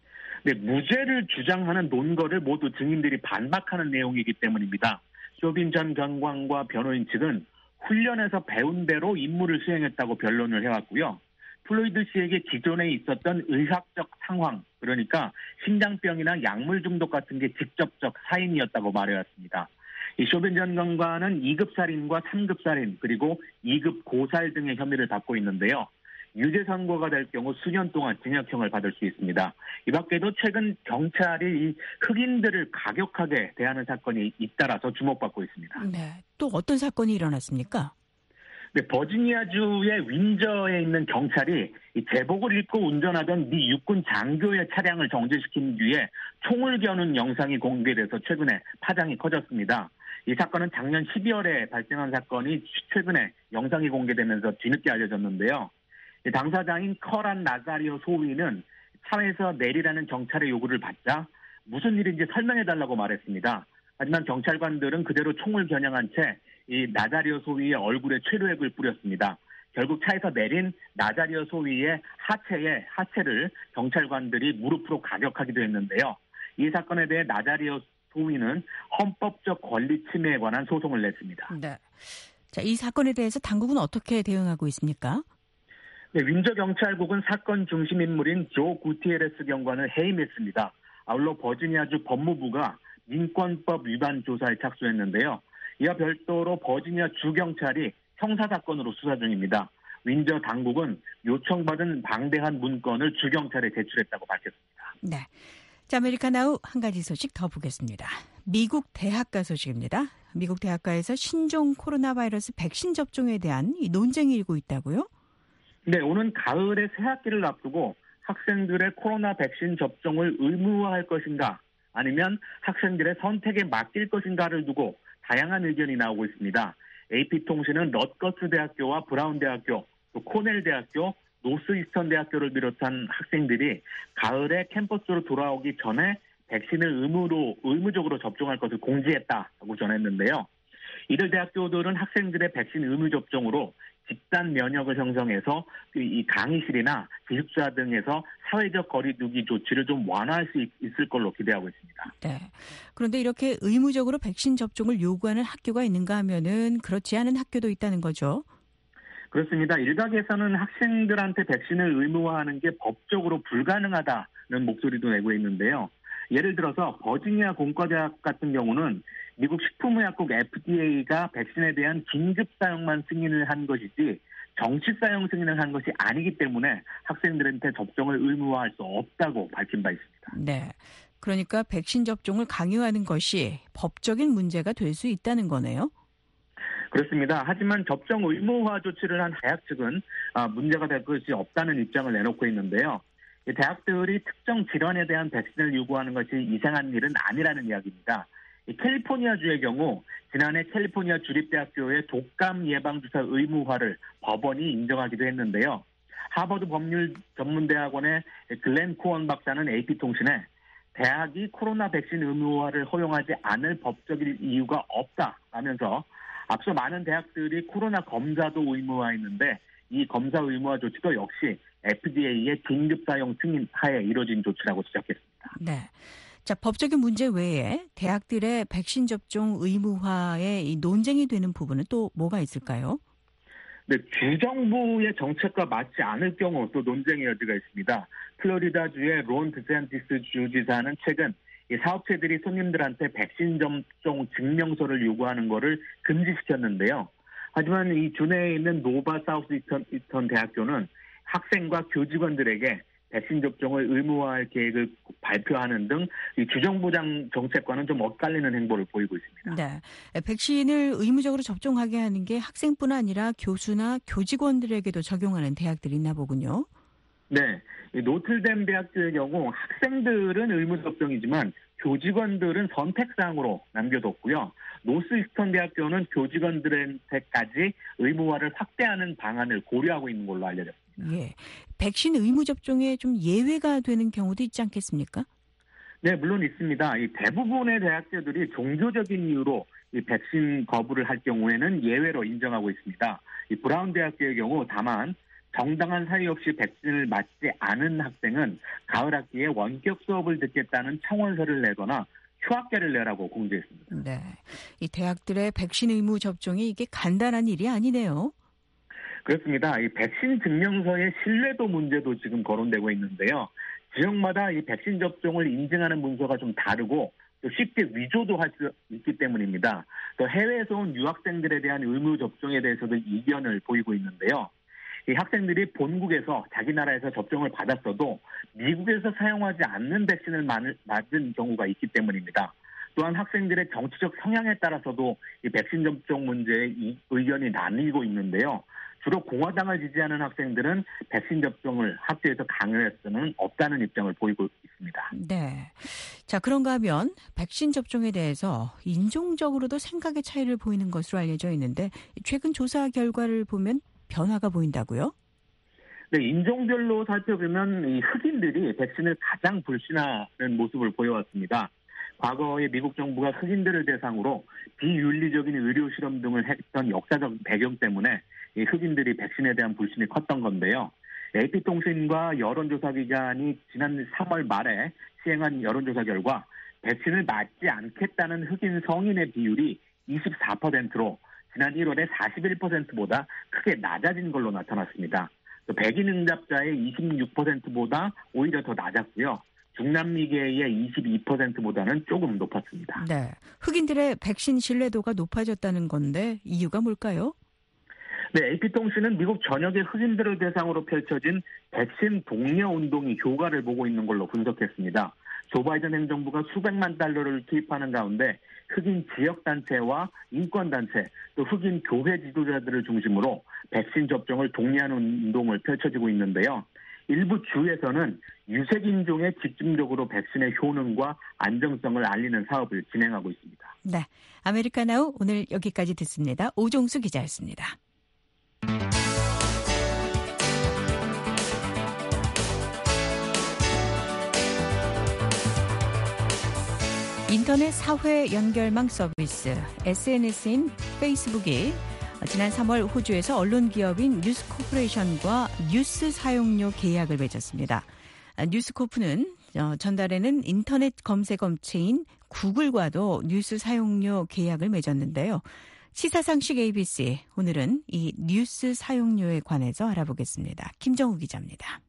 네, 무죄를 주장하는 논거를 모두 증인들이 반박하는 내용이기 때문입니다. 쇼빈 전 경관과 변호인 측은 훈련에서 배운 대로 임무를 수행했다고 변론을 해왔고요. 플로이드 씨에게 기존에 있었던 의학적 상황, 그러니까 심장병이나 약물 중독 같은 게 직접적 사인이었다고 말해왔습니다. 이 쇼빈 전 경관은 2급 살인과 3급 살인, 그리고 2급 고살 등의 혐의를 받고 있는데요. 유죄 선고가 될 경우 수년 동안 징역형을 받을 수 있습니다. 이 밖에도 최근 경찰이 이 흑인들을 가격하게 대하는 사건이 잇따라서 주목받고 있습니다. 네. 또 어떤 사건이 일어났습니까? 네, 버지니아주의 윈저에 있는 경찰이 이 제복을 입고 운전하던 미 육군 장교의 차량을 정지시킨 뒤에 총을 겨눈 영상이 공개돼서 최근에 파장이 커졌습니다. 이 사건은 작년 12월에 발생한 사건이 최근에 영상이 공개되면서 뒤늦게 알려졌는데요. 당사자인 커란 나자리오 소위는 차에서 내리라는 경찰의 요구를 받자 무슨 일인지 설명해달라고 말했습니다. 하지만 경찰관들은 그대로 총을 겨냥한 채 이 나자리오 소위의 얼굴에 최루액을 뿌렸습니다. 결국 차에서 내린 나자리오 소위의 하체를 경찰관들이 무릎으로 가격하기도 했는데요. 이 사건에 대해 나자리오 소위는 헌법적 권리 침해에 관한 소송을 냈습니다. 네. 자, 이 사건에 대해서 당국은 어떻게 대응하고 있습니까? 네, 윈저 경찰국은 사건 중심 인물인 조 구티에레스 경관을 해임했습니다. 아울러 버지니아주 법무부가 민권법 위반 조사에 착수했는데요. 이와 별도로 버지니아 주경찰이 형사사건으로 수사 중입니다. 윈저 당국은 요청받은 방대한 문건을 주경찰에 제출했다고 밝혔습니다. 네. 자, 아메리카나우 한 가지 소식 더 보겠습니다. 미국 대학가 소식입니다. 미국 대학가에서 신종 코로나 바이러스 백신 접종에 대한 이 논쟁이 일고 있다고요? 네, 오는 가을에 새학기를 앞두고 학생들의 코로나 백신 접종을 의무화할 것인가 아니면 학생들의 선택에 맡길 것인가를 두고 다양한 의견이 나오고 있습니다. AP통신은 럿거스 대학교와 브라운 대학교, 또 코넬 대학교, 노스이스턴 대학교를 비롯한 학생들이 가을에 캠퍼스로 돌아오기 전에 백신을 의무적으로 접종할 것을 공지했다고 전했는데요. 이들 대학교들은 학생들의 백신 의무 접종으로 집단 면역을 형성해서 이 강의실이나 기숙사 등에서 사회적 거리두기 조치를 좀 완화할 수 있을 걸로 기대하고 있습니다. 네. 그런데 이렇게 의무적으로 백신 접종을 요구하는 학교가 있는가 하면은 그렇지 않은 학교도 있다는 거죠. 그렇습니다. 일각에서는 학생들한테 백신을 의무화하는 게 법적으로 불가능하다는 목소리도 내고 있는데요. 예를 들어서 버지니아 공과대학 같은 경우는 미국 식품의약국 FDA가 백신에 대한 긴급 사용만 승인을 한 것이지 정식 사용 승인을 한 것이 아니기 때문에 학생들한테 접종을 의무화할 수 없다고 밝힌 바 있습니다. 네. 그러니까 백신 접종을 강요하는 것이 법적인 문제가 될 수 있다는 거네요. 그렇습니다. 하지만 접종 의무화 조치를 한 대학 측은 문제가 될 것이 없다는 입장을 내놓고 있는데요. 대학들이 특정 질환에 대한 백신을 요구하는 것이 이상한 일은 아니라는 이야기입니다. 캘리포니아주의 경우 지난해 캘리포니아 주립대학교의 독감 예방주사 의무화를 법원이 인정하기도 했는데요. 하버드 법률 전문대학원의 글렌 코언 박사는 AP통신에 대학이 코로나 백신 의무화를 허용하지 않을 법적인 이유가 없다라면서 앞서 많은 대학들이 코로나 검사도 의무화했는데 이 검사 의무화 조치도 역시 FDA의 긴급 사용 승인 하에 이루어진 조치라고 지적했습니다. 네. 자, 법적인 문제 외에 대학들의 백신 접종 의무화에 이 논쟁이 되는 부분은 또 뭐가 있을까요? 네, 주정부의 정책과 맞지 않을 경우 또 논쟁의 여지가 있습니다. 플로리다주의 론 드샌티스 주지사는 최근 이 사업체들이 손님들한테 백신 접종 증명서를 요구하는 것을 금지시켰는데요. 하지만 이 주내에 있는 노바 사우스 이스턴 대학교는 학생과 교직원들에게 백신 접종을 의무화할 계획을 발표하는 등 이 주정부 정책과는 좀 엇갈리는 행보를 보이고 있습니다. 네, 백신을 의무적으로 접종하게 하는 게 학생뿐 아니라 교수나 교직원들에게도 적용하는 대학들이 있나 보군요. 네, 이 노틀댐 대학교의 경우 학생들은 의무 접종이지만 교직원들은 선택사항으로 남겨뒀고요. 노스이스턴 대학교는 교직원들한테까지 의무화를 확대하는 방안을 고려하고 있는 걸로 알려졌습니다. 예, 백신 의무 접종에 좀 예외가 되는 경우도 있지 않겠습니까? 네, 물론 있습니다. 이 대부분의 대학교들이 종교적인 이유로 이 백신 거부를 할 경우에는 예외로 인정하고 있습니다. 이 브라운 대학교의 경우 다만 정당한 사유 없이 백신을 맞지 않은 학생은 가을 학기에 원격 수업을 듣겠다는 청원서를 내거나 휴학계를 내라고 공지했습니다. 네, 이 대학들의 백신 의무 접종이 이게 간단한 일이 아니네요. 그렇습니다. 이 백신 증명서의 신뢰도 문제도 지금 거론되고 있는데요. 지역마다 이 백신 접종을 인증하는 문서가 좀 다르고 또 쉽게 위조도 할 수 있기 때문입니다. 또 해외에서 온 유학생들에 대한 의무 접종에 대해서도 이견을 보이고 있는데요. 이 학생들이 본국에서 자기 나라에서 접종을 받았어도 미국에서 사용하지 않는 백신을 맞은 경우가 있기 때문입니다. 또한 학생들의 정치적 성향에 따라서도 이 백신 접종 문제에 의견이 나뉘고 있는데요. 주로 공화당을 지지하는 학생들은 백신 접종을 학교에서 강요할 수는 없다는 입장을 보이고 있습니다. 네. 자, 그런가 하면 백신 접종에 대해서 인종적으로도 생각의 차이를 보이는 것으로 알려져 있는데 최근 조사 결과를 보면 변화가 보인다고요? 네, 인종별로 살펴보면 이 흑인들이 백신을 가장 불신하는 모습을 보여왔습니다. 과거에 미국 정부가 흑인들을 대상으로 비윤리적인 의료 실험 등을 했던 역사적 배경 때문에 이 흑인들이 백신에 대한 불신이 컸던 건데요. AP통신과 여론조사기관이 지난 3월 말에 시행한 여론조사 결과 백신을 맞지 않겠다는 흑인 성인의 비율이 24%로 지난 1월에 41%보다 크게 낮아진 걸로 나타났습니다. 또 백인 응답자의 26%보다 오히려 더 낮았고요. 중남미계의 22%보다는 조금 높았습니다. 네, 흑인들의 백신 신뢰도가 높아졌다는 건데 이유가 뭘까요? 네, AP통신은 미국 전역의 흑인들을 대상으로 펼쳐진 백신 독려 운동이 효과를 보고 있는 걸로 분석했습니다. 조 바이든 행정부가 수백만 달러를 투입하는 가운데 흑인 지역단체와 인권단체, 또 흑인 교회 지도자들을 중심으로 백신 접종을 독려하는 운동을 펼쳐지고 있는데요. 일부 주에서는 유색인종에 집중적으로 백신의 효능과 안정성을 알리는 사업을 진행하고 있습니다. 네, 아메리카나우 오늘 여기까지 듣습니다. 오종수 기자였습니다. 인터넷 사회 연결망 서비스 SNS인 페이스북이 지난 3월 호주에서 언론 기업인 뉴스코퍼레이션과 뉴스 사용료 계약을 맺었습니다. 뉴스코프는 전달에는 인터넷 검색 업체인 구글과도 뉴스 사용료 계약을 맺었는데요. 시사상식 ABC, 오늘은 이 뉴스 사용료에 관해서 알아보겠습니다. 김정우 기자입니다.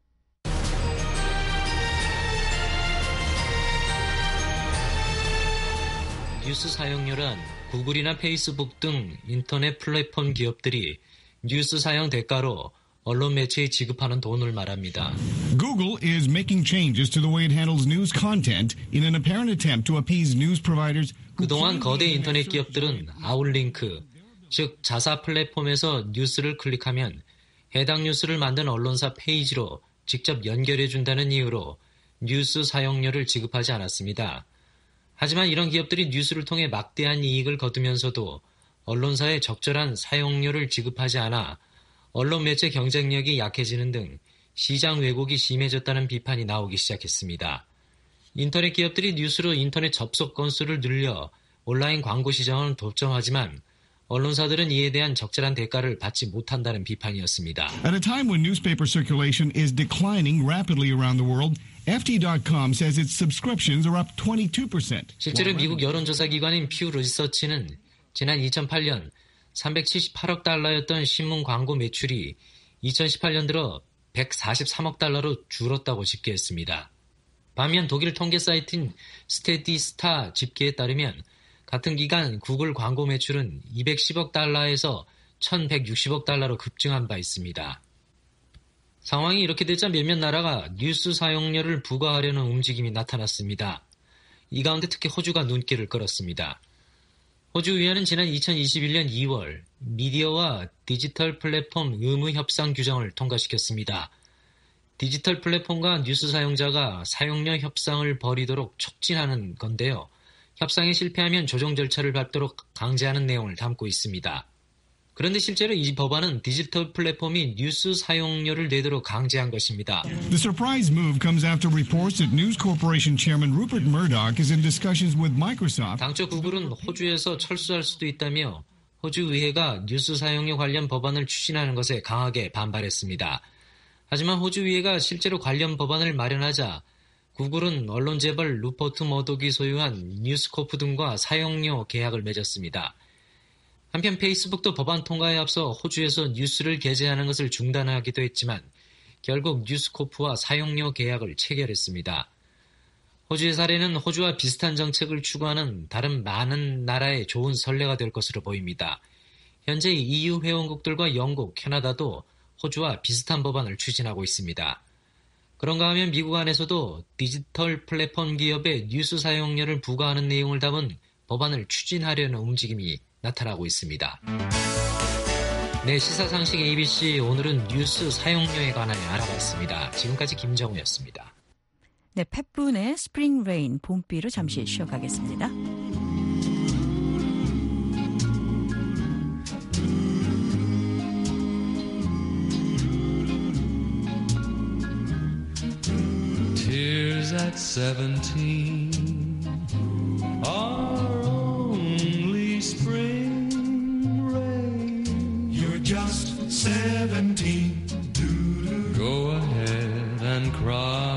뉴스 사용료란 구글이나 페이스북 등 인터넷 플랫폼 기업들이 뉴스 사용 대가로 언론 매체에 지급하는 돈을 말합니다. Google is making changes to the way it handles news content in an apparent attempt to appease news providers. 그동안 거대 인터넷 기업들은 아웃링크, 즉 자사 플랫폼에서 뉴스를 클릭하면 해당 뉴스를 만든 언론사 페이지로 직접 연결해준다는 이유로 뉴스 사용료를 지급하지 않았습니다. 하지만 이런 기업들이 뉴스를 통해 막대한 이익을 거두면서도 언론사에 적절한 사용료를 지급하지 않아 언론 매체 경쟁력이 약해지는 등 시장 왜곡이 심해졌다는 비판이 나오기 시작했습니다. 인터넷 기업들이 뉴스로 인터넷 접속 건수를 늘려 온라인 광고 시장을 독점하지만 언론사들은 이에 대한 적절한 대가를 받지 못한다는 비판이었습니다. At a time when newspaper circulation is declining rapidly around the world, FT.com says its subscriptions are up 22%. 실제로 미국 여론조사 기관인 퓨 리서치는 지난 2008년 378억 달러였던 신문 광고 매출이 2018년 들어 143억 달러로 줄었다고 집계했습니다. 반면 독일 통계 사이트인 스테디스타 집계에 따르면 같은 기간 구글 광고 매출은 210억 달러에서 1160억 달러로 급증한 바 있습니다. 상황이 이렇게 되자 몇몇 나라가 뉴스 사용료를 부과하려는 움직임이 나타났습니다. 이 가운데 특히 호주가 눈길을 끌었습니다. 호주 의회는 지난 2021년 2월 미디어와 디지털 플랫폼 의무 협상 규정을 통과시켰습니다. 디지털 플랫폼과 뉴스 사용자가 사용료 협상을 벌이도록 촉진하는 건데요. 협상에 실패하면 조정 절차를 밟도록 강제하는 내용을 담고 있습니다. 그런데 실제로 이 법안은 디지털 플랫폼이 뉴스 사용료를 내도록 강제한 것입니다. The surprise move comes after reports that News Corporation Chairman Rupert Murdoch is in discussions with Microsoft. 당초 구글은 호주에서 철수할 수도 있다며 호주 의회가 뉴스 사용료 관련 법안을 추진하는 것에 강하게 반발했습니다. 하지만 호주 의회가 실제로 관련 법안을 마련하자 구글은 언론 재벌 루퍼트 머독이 소유한 뉴스코프 등과 사용료 계약을 맺었습니다. 한편 페이스북도 법안 통과에 앞서 호주에서 뉴스를 게재하는 것을 중단하기도 했지만 결국 뉴스코프와 사용료 계약을 체결했습니다. 호주의 사례는 호주와 비슷한 정책을 추구하는 다른 많은 나라의 좋은 선례가 될 것으로 보입니다. 현재 EU 회원국들과 영국, 캐나다도 호주와 비슷한 법안을 추진하고 있습니다. 그런가 하면 미국 안에서도 디지털 플랫폼 기업에 뉴스 사용료를 부과하는 내용을 담은 법안을 추진하려는 움직임이 나타나고 있습니다. 네, 시사상식 ABC, 오늘은 뉴스 사용료에 관하여 알아봤습니다. 지금까지 김정우였습니다. 네, 팻분의 스프링 레인, 봄비로 잠시 쉬어가겠습니다. Tears at 17 are only spring rain. You're just 17. Go ahead and cry.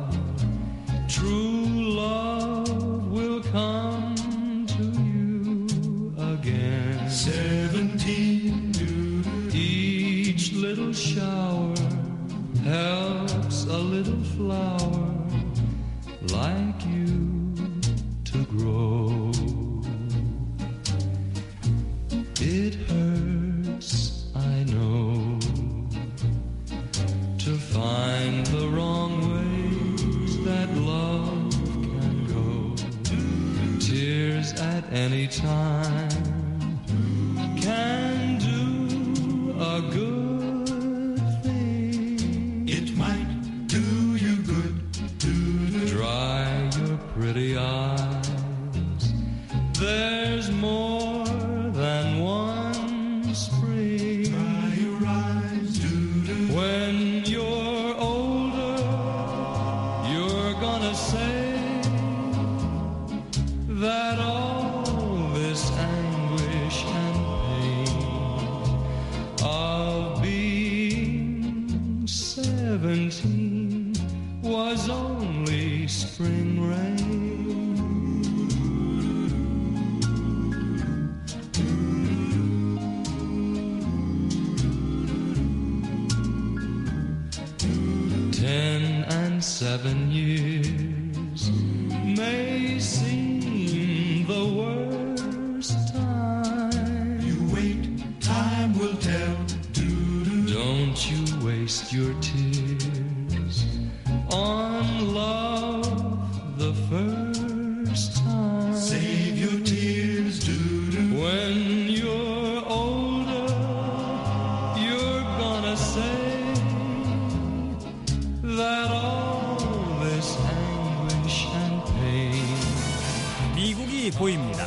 True love will come to you again. 17. Each little shower helps a little flower like you to grow. It hurts, I know, to find the wrong ways that love can go. Tears at any time can do a good thing. It might do you good. Dry your pretty eyes. There's more than one spring. Dry your eyes. When you're older, you're gonna say that all this anguish and pain of being 17 was only spring rain. 7 years may seem the worst time. You wait, time will tell. Don't you waste your tears on love the first time. Save your tears, do-do. When you're older, you're gonna say that all this anguish and pain. 미국이 보입니다.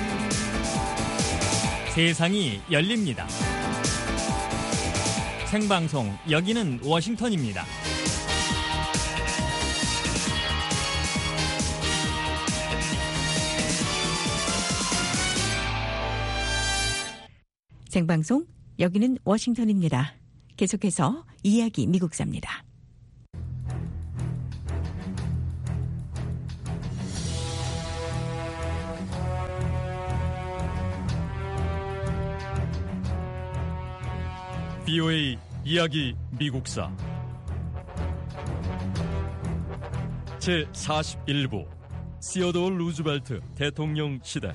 세상이 열립니다. 생방송, 여기는 워싱턴입니다. 생방송, 여기는 워싱턴입니다. 계속해서 이야기 미국사입니다. VOA 이야기 미국사 제41부 시어도어 루즈벨트 대통령 시대.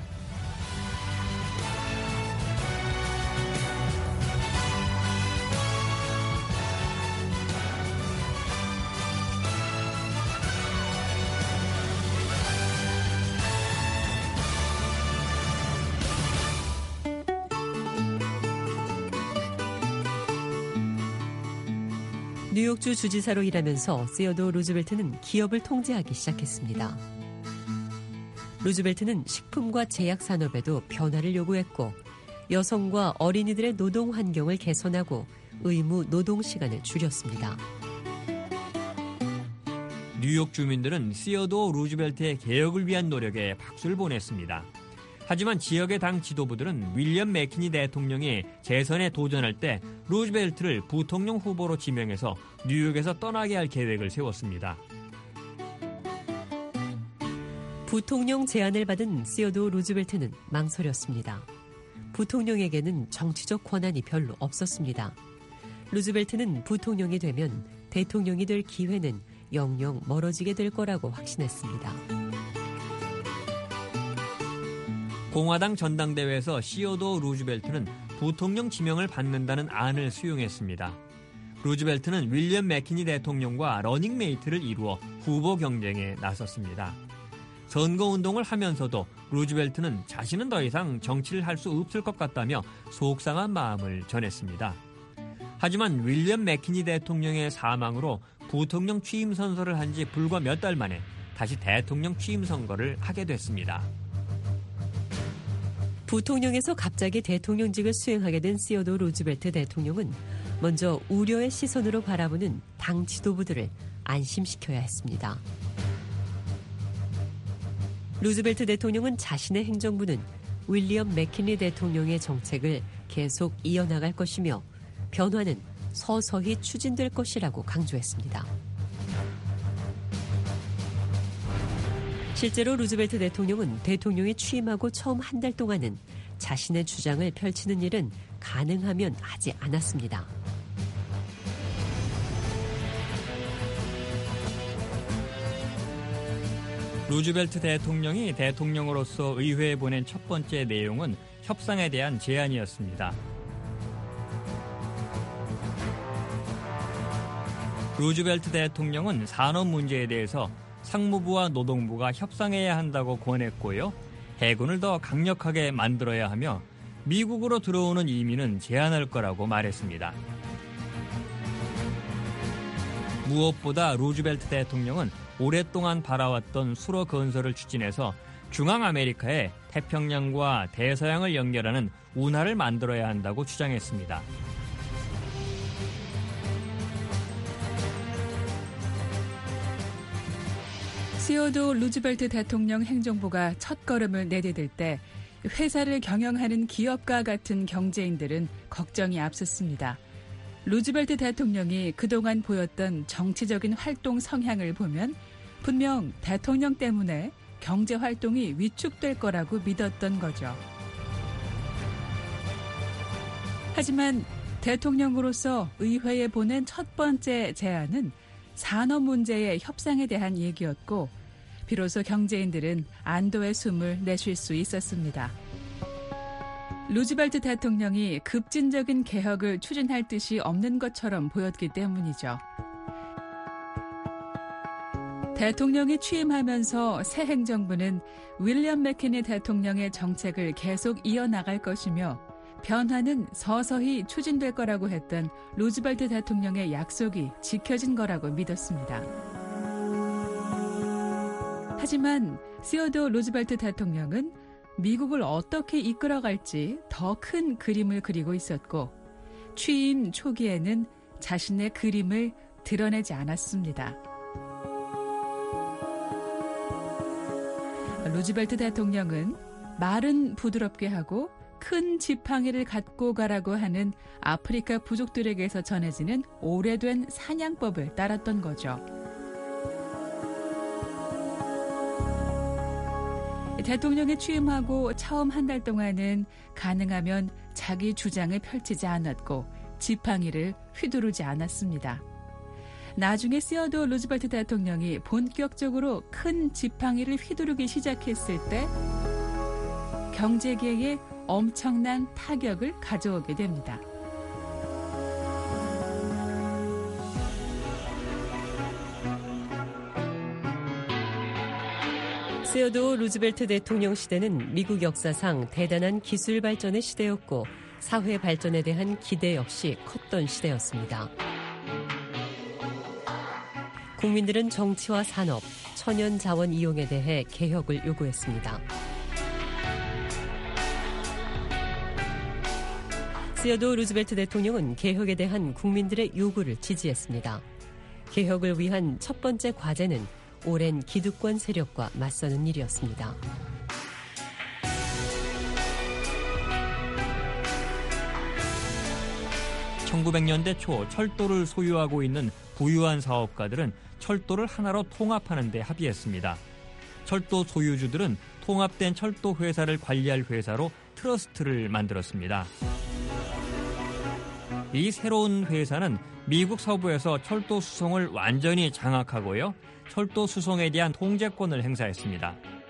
뉴욕주 주지사로 일하면서 시어도어 루즈벨트는 기업을 통제하기 시작했습니다. 루즈벨트는 식품과 제약 산업에도 변화를 요구했고 여성과 어린이들의 노동 환경을 개선하고 의무 노동 시간을 줄였습니다. 뉴욕 주민들은 시어도어 루즈벨트의 개혁을 위한 노력에 박수를 보냈습니다. 하지만 지역의 당 지도부들은 윌리엄 맥키니 대통령이 재선에 도전할 때 루즈벨트를 부통령 후보로 지명해서 뉴욕에서 떠나게 할 계획을 세웠습니다. 부통령 제안을 받은 시어도어 루즈벨트는 망설였습니다. 부통령에게는 정치적 권한이 별로 없었습니다. 루즈벨트는 부통령이 되면 대통령이 될 기회는 영영 멀어지게 될 거라고 확신했습니다. 공화당 전당대회에서 시어도어 루즈벨트는 부통령 지명을 받는다는 안을 수용했습니다. 루즈벨트는 윌리엄 맥키니 대통령과 러닝메이트를 이루어 후보 경쟁에 나섰습니다. 선거운동을 하면서도 루즈벨트는 자신은 더 이상 정치를 할 수 없을 것 같다며 속상한 마음을 전했습니다. 하지만 윌리엄 맥키니 대통령의 사망으로 부통령 취임 선서를 한 지 불과 몇 달 만에 다시 대통령 취임 선거를 하게 됐습니다. 부통령에서 갑자기 대통령직을 수행하게 된 시어도어 루즈벨트 대통령은 먼저 우려의 시선으로 바라보는 당 지도부들을 안심시켜야 했습니다. 루즈벨트 대통령은 자신의 행정부는 윌리엄 맥키니 대통령의 정책을 계속 이어나갈 것이며 변화는 서서히 추진될 것이라고 강조했습니다. 실제로 루즈벨트 대통령은 대통령이 취임하고 처음 한 달 동안은 자신의 주장을 펼치는 일은 가능하면 하지 않았습니다. 루즈벨트 대통령이 대통령으로서 의회에 보낸 첫 번째 내용은 협상에 대한 제안이었습니다. 루즈벨트 대통령은 산업 문제에 대해서 상무부와 노동부가 협상해야 한다고 권했고요. 해군을 더 강력하게 만들어야 하며 미국으로 들어오는 이민은 제한할 거라고 말했습니다. 무엇보다 루즈벨트 대통령은 오랫동안 바라왔던 수로 건설을 추진해서 중앙아메리카에 태평양과 대서양을 연결하는 운하를 만들어야 한다고 주장했습니다. 시어도어 루즈벨트 대통령 행정부가 첫걸음을 내디딜 때 회사를 경영하는 기업가 같은 경제인들은 걱정이 앞섰습니다. 루즈벨트 대통령이 그동안 보였던 정치적인 활동 성향을 보면 분명 대통령 때문에 경제활동이 위축될 거라고 믿었던 거죠. 하지만 대통령으로서 의회에 보낸 첫 번째 제안은 산업 문제의 협상에 대한 얘기였고 비로소 경제인들은 안도의 숨을 내쉴 수 있었습니다. 루즈벨트 대통령이 급진적인 개혁을 추진할 뜻이 없는 것처럼 보였기 때문이죠. 대통령이 취임하면서 새 행정부는 윌리엄 맥키니 대통령의 정책을 계속 이어나갈 것이며 변화는 서서히 추진될 거라고 했던 루즈벨트 대통령의 약속이 지켜진 거라고 믿었습니다. 하지만 시어도어 루즈벨트 대통령은 미국을 어떻게 이끌어갈지 더 큰 그림을 그리고 있었고 취임 초기에는 자신의 그림을 드러내지 않았습니다. 루즈벨트 대통령은 말은 부드럽게 하고 큰 지팡이를 갖고 가라고 하는 아프리카 부족들에게서 전해지는 오래된 사냥법을 따랐던 거죠. 대통령에 취임하고 처음 한 달 동안은 가능하면 자기 주장을 펼치지 않았고 지팡이를 휘두르지 않았습니다. 나중에 시어도어 루즈벨트 대통령이 본격적으로 큰 지팡이를 휘두르기 시작했을 때 경제계에 엄청난 타격을 가져오게 됩니다. 시어도어 루즈벨트 대통령 시대는 미국 역사상 대단한 기술 발전의 시대였고 사회 발전에 대한 기대 역시 컸던 시대였습니다. 국민들은 정치와 산업, 천연 자원 이용에 대해 개혁을 요구했습니다. 시어도어 루즈벨트 대통령은 개혁에 대한 국민들의 요구를 지지했습니다. 개혁을 위한 첫 번째 과제는 오랜 기득권 세력과 맞서는 일이었습니다. 1900년대 초 철도를 소유하고 있는 부유한 사업가들은 철도를 하나로 통합하는 데 합의했습니다. 철도 소유주들은 통합된 철도 회사를 관리할 회사로 트러스트를 만들었습니다. 이 새로운 회사는 미국 서부에서 철도 수송을 완전히 장악하고요. 철도 수송에 대한 통제권을 행사했습니다.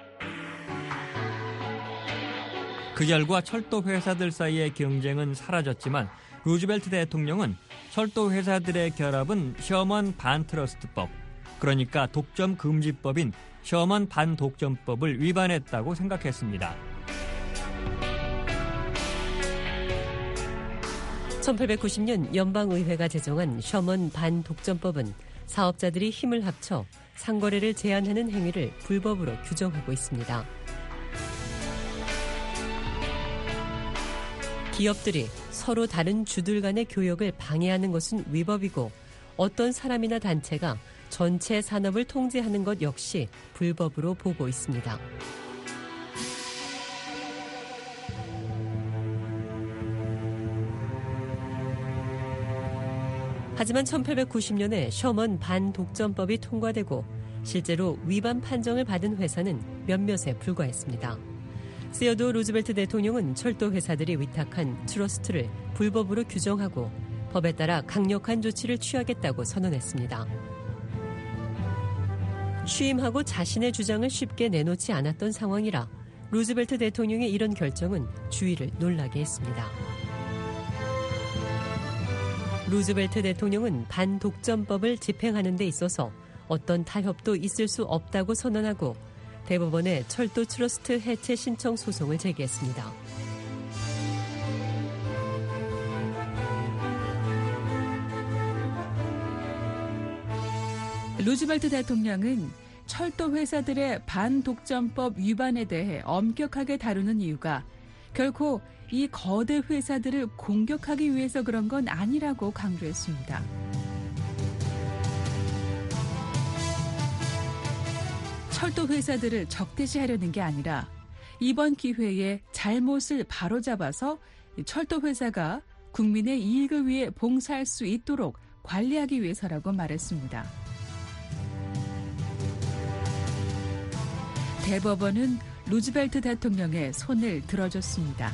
그 결과 철도 회사들 사이의 경쟁은 사라졌지만 루즈벨트 대통령은 철도 회사들의 결합은 셔먼 반트러스트법, 그러니까 독점 금지법인 셔먼 반독점법을 위반했다고 생각했습니다. 1890년 연방의회가 제정한 셔먼 반독점법은 사업자들이 힘을 합쳐 상거래를 제한하는 행위를 불법으로 규정하고 있습니다. 기업들이 서로 다른 주들 간의 교역을 방해하는 것은 위법이고 어떤 사람이나 단체가 전체 산업을 통제하는 것 역시 불법으로 보고 있습니다. 하지만 1890년에 셔먼 반독점법이 통과되고 실제로 위반 판정을 받은 회사는 몇몇에 불과했습니다. 시어도어 루즈벨트 대통령은 철도 회사들이 위탁한 트러스트를 불법으로 규정하고 법에 따라 강력한 조치를 취하겠다고 선언했습니다. 취임하고 자신의 주장을 쉽게 내놓지 않았던 상황이라 루즈벨트 대통령의 이런 결정은 주위를 놀라게 했습니다. 루즈벨트 대통령은 반독점법을 집행하는 데 있어서 어떤 타협도 있을 수 없다고 선언하고 대법원에 철도 트러스트 해체 신청 소송을 제기했습니다. 루즈벨트 대통령은 철도 회사들의 반독점법 위반에 대해 엄격하게 다루는 이유가 결코 이 거대 회사들을 공격하기 위해서 그런 건 아니라고 강조했습니다. 철도 회사들을 적대시하려는 게 아니라 이번 기회에 잘못을 바로잡아서 철도 회사가 국민의 이익을 위해 봉사할 수 있도록 관리하기 위해서라고 말했습니다. 대법원은 루즈벨트 대통령의 손을 들어줬습니다.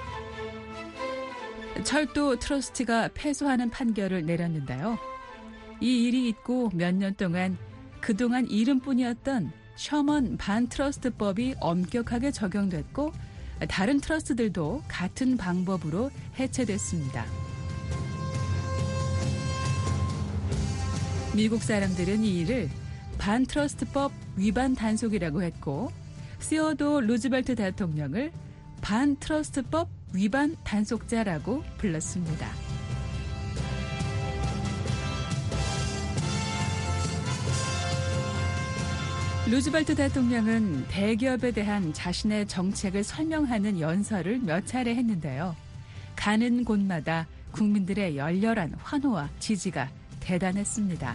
철도 트러스트가 패소하는 판결을 내렸는데요. 이 일이 있고 몇 년 동안 그동안 이름뿐이었던 셔먼 반 트러스트법이 엄격하게 적용됐고 다른 트러스트들도 같은 방법으로 해체됐습니다. 미국 사람들은 이 일을 반 트러스트법 위반 단속이라고 했고 시어도 루즈벨트 대통령을 반 트러스트법 위반 단속자라고 불렀습니다. 루즈벨트 대통령은 대기업에 대한 자신의 정책을 설명하는 연설을 몇 차례 했는데요. 가는 곳마다 국민들의 열렬한 환호와 지지가 대단했습니다.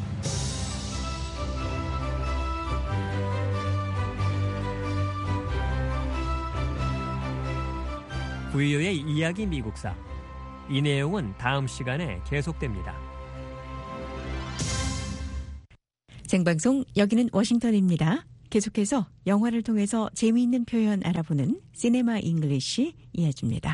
부유의 이야기 미국사. 이 내용은 다음 시간에 계속됩니다. 생방송 여기는 워싱턴입니다. 계속해서 영화를 통해서 재미있는 표현 알아보는 시네마 잉글리시 이어집니다.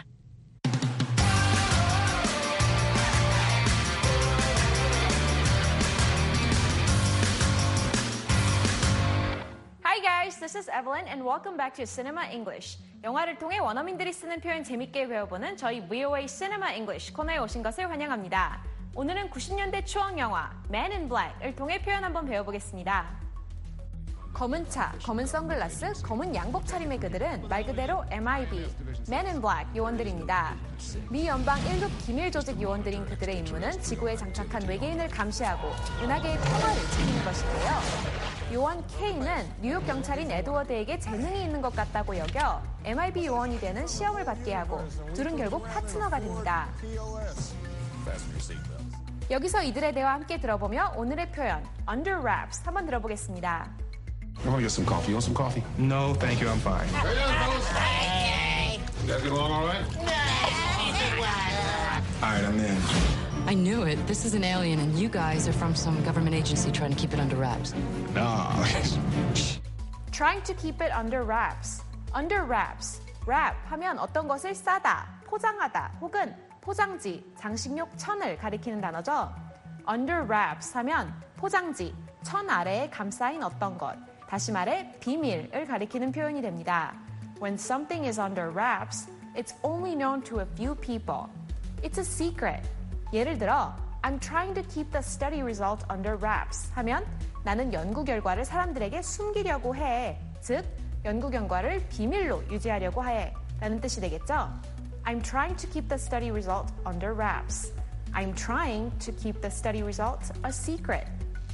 Hi guys, this is Evelyn and welcome back to Cinema English. 영화를 통해 원어민들이 쓰는 표현 재밌게 배워보는 저희 VOA Cinema English 코너에 오신 것을 환영합니다. 오늘은 90년대 추억 영화 Man in Black을 통해 표현 한번 배워보겠습니다. 검은 차, 검은 선글라스, 검은 양복 차림의 그들은 말 그대로 MIB, Men in Black 요원들입니다. 미 연방 1급 기밀 조직 요원들인 그들의 임무는 지구에 장착한 외계인을 감시하고 은하계의 평화를 지키는 것인데요. 요원 K는 뉴욕 경찰인 에드워드에게 재능이 있는 것 같다고 여겨 MIB 요원이 되는 시험을 받게 하고 둘은 결국 파트너가 됩니다. 여기서 이들의 대화 함께 들어보며 오늘의 표현 Under Wraps 한번 들어보겠습니다. I want to get some coffee. You want some coffee? No, thank you. I'm fine. You guys get along all right? All right, I'm in. I knew it. This is an alien, and you guys are from some government agency trying to keep it under wraps. No. Trying to keep it under wraps. Under wraps. wrap 하면 어떤 것을 싸다, 포장하다, 혹은 포장지, 장식용 천을 가리키는 단어죠. Under wraps 하면 포장지, 천 아래에 감싸인 어떤 것, 다시 말해 비밀을 가리키는 표현이 됩니다. When something is under wraps, it's only known to a few people. It's a secret. 예를 들어, I'm trying to keep the study result under wraps 하면 나는 연구 결과를 사람들에게 숨기려고 해. 즉, 연구 결과를 비밀로 유지하려고 해 라는 뜻이 되겠죠. I'm trying to keep the study result under wraps. I'm trying to keep the study result a secret.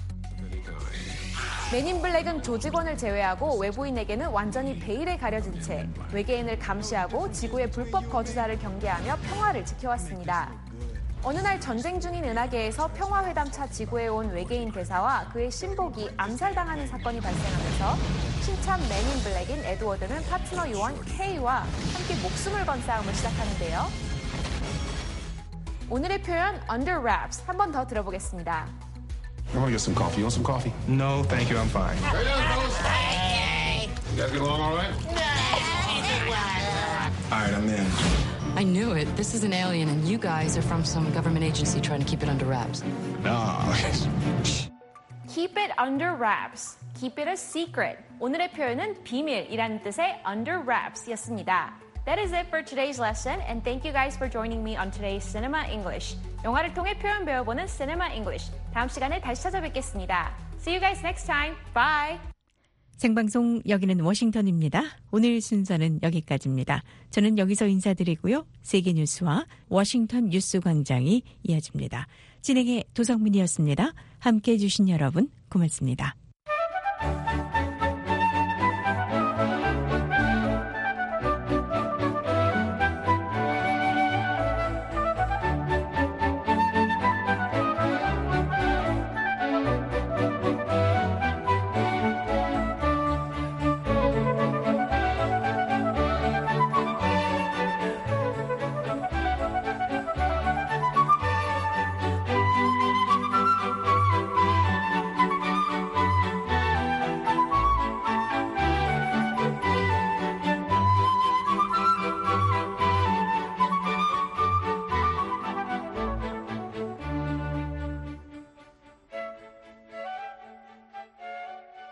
맨인 블랙은 조직원을 제외하고 외부인에게는 완전히 베일에 가려진 채 외계인을 감시하고 지구의 불법 거주자를 경계하며 평화를 지켜왔습니다. 어느 날 전쟁 중인 은하계에서 평화회담차 지구에 온 외계인 대사와 그의 신복이 암살당하는 사건이 발생하면서 신참 맨인 블랙인 에드워드는 파트너 요원 K와 함께 목숨을 건 싸움을 시작하는데요. 오늘의 표현 under wraps 한 번 더 들어보겠습니다. I want to get some coffee. You want some coffee? No, thank you. I'm fine. You guys get along all right? All right, I'm in. I knew it. This is an alien, and you guys are from some government agency trying to keep it under wraps. No. Keep it under wraps. Keep it a secret. 오늘의 표현은 비밀이라는 뜻의 under wraps였습니다. That is it for today's lesson, and thank you guys for joining me on today's Cinema English. 영화를 통해 표현 배워보는 Cinema English. 다음 시간에 다시 찾아뵙겠습니다. See you guys next time. Bye. 생방송 여기는 워싱턴입니다. 오늘 순서는 여기까지입니다. 저는 여기서 인사드리고요. 세계뉴스와 워싱턴 뉴스광장이 이어집니다. 진행의 도성민이었습니다. 함께해 주신 여러분 고맙습니다.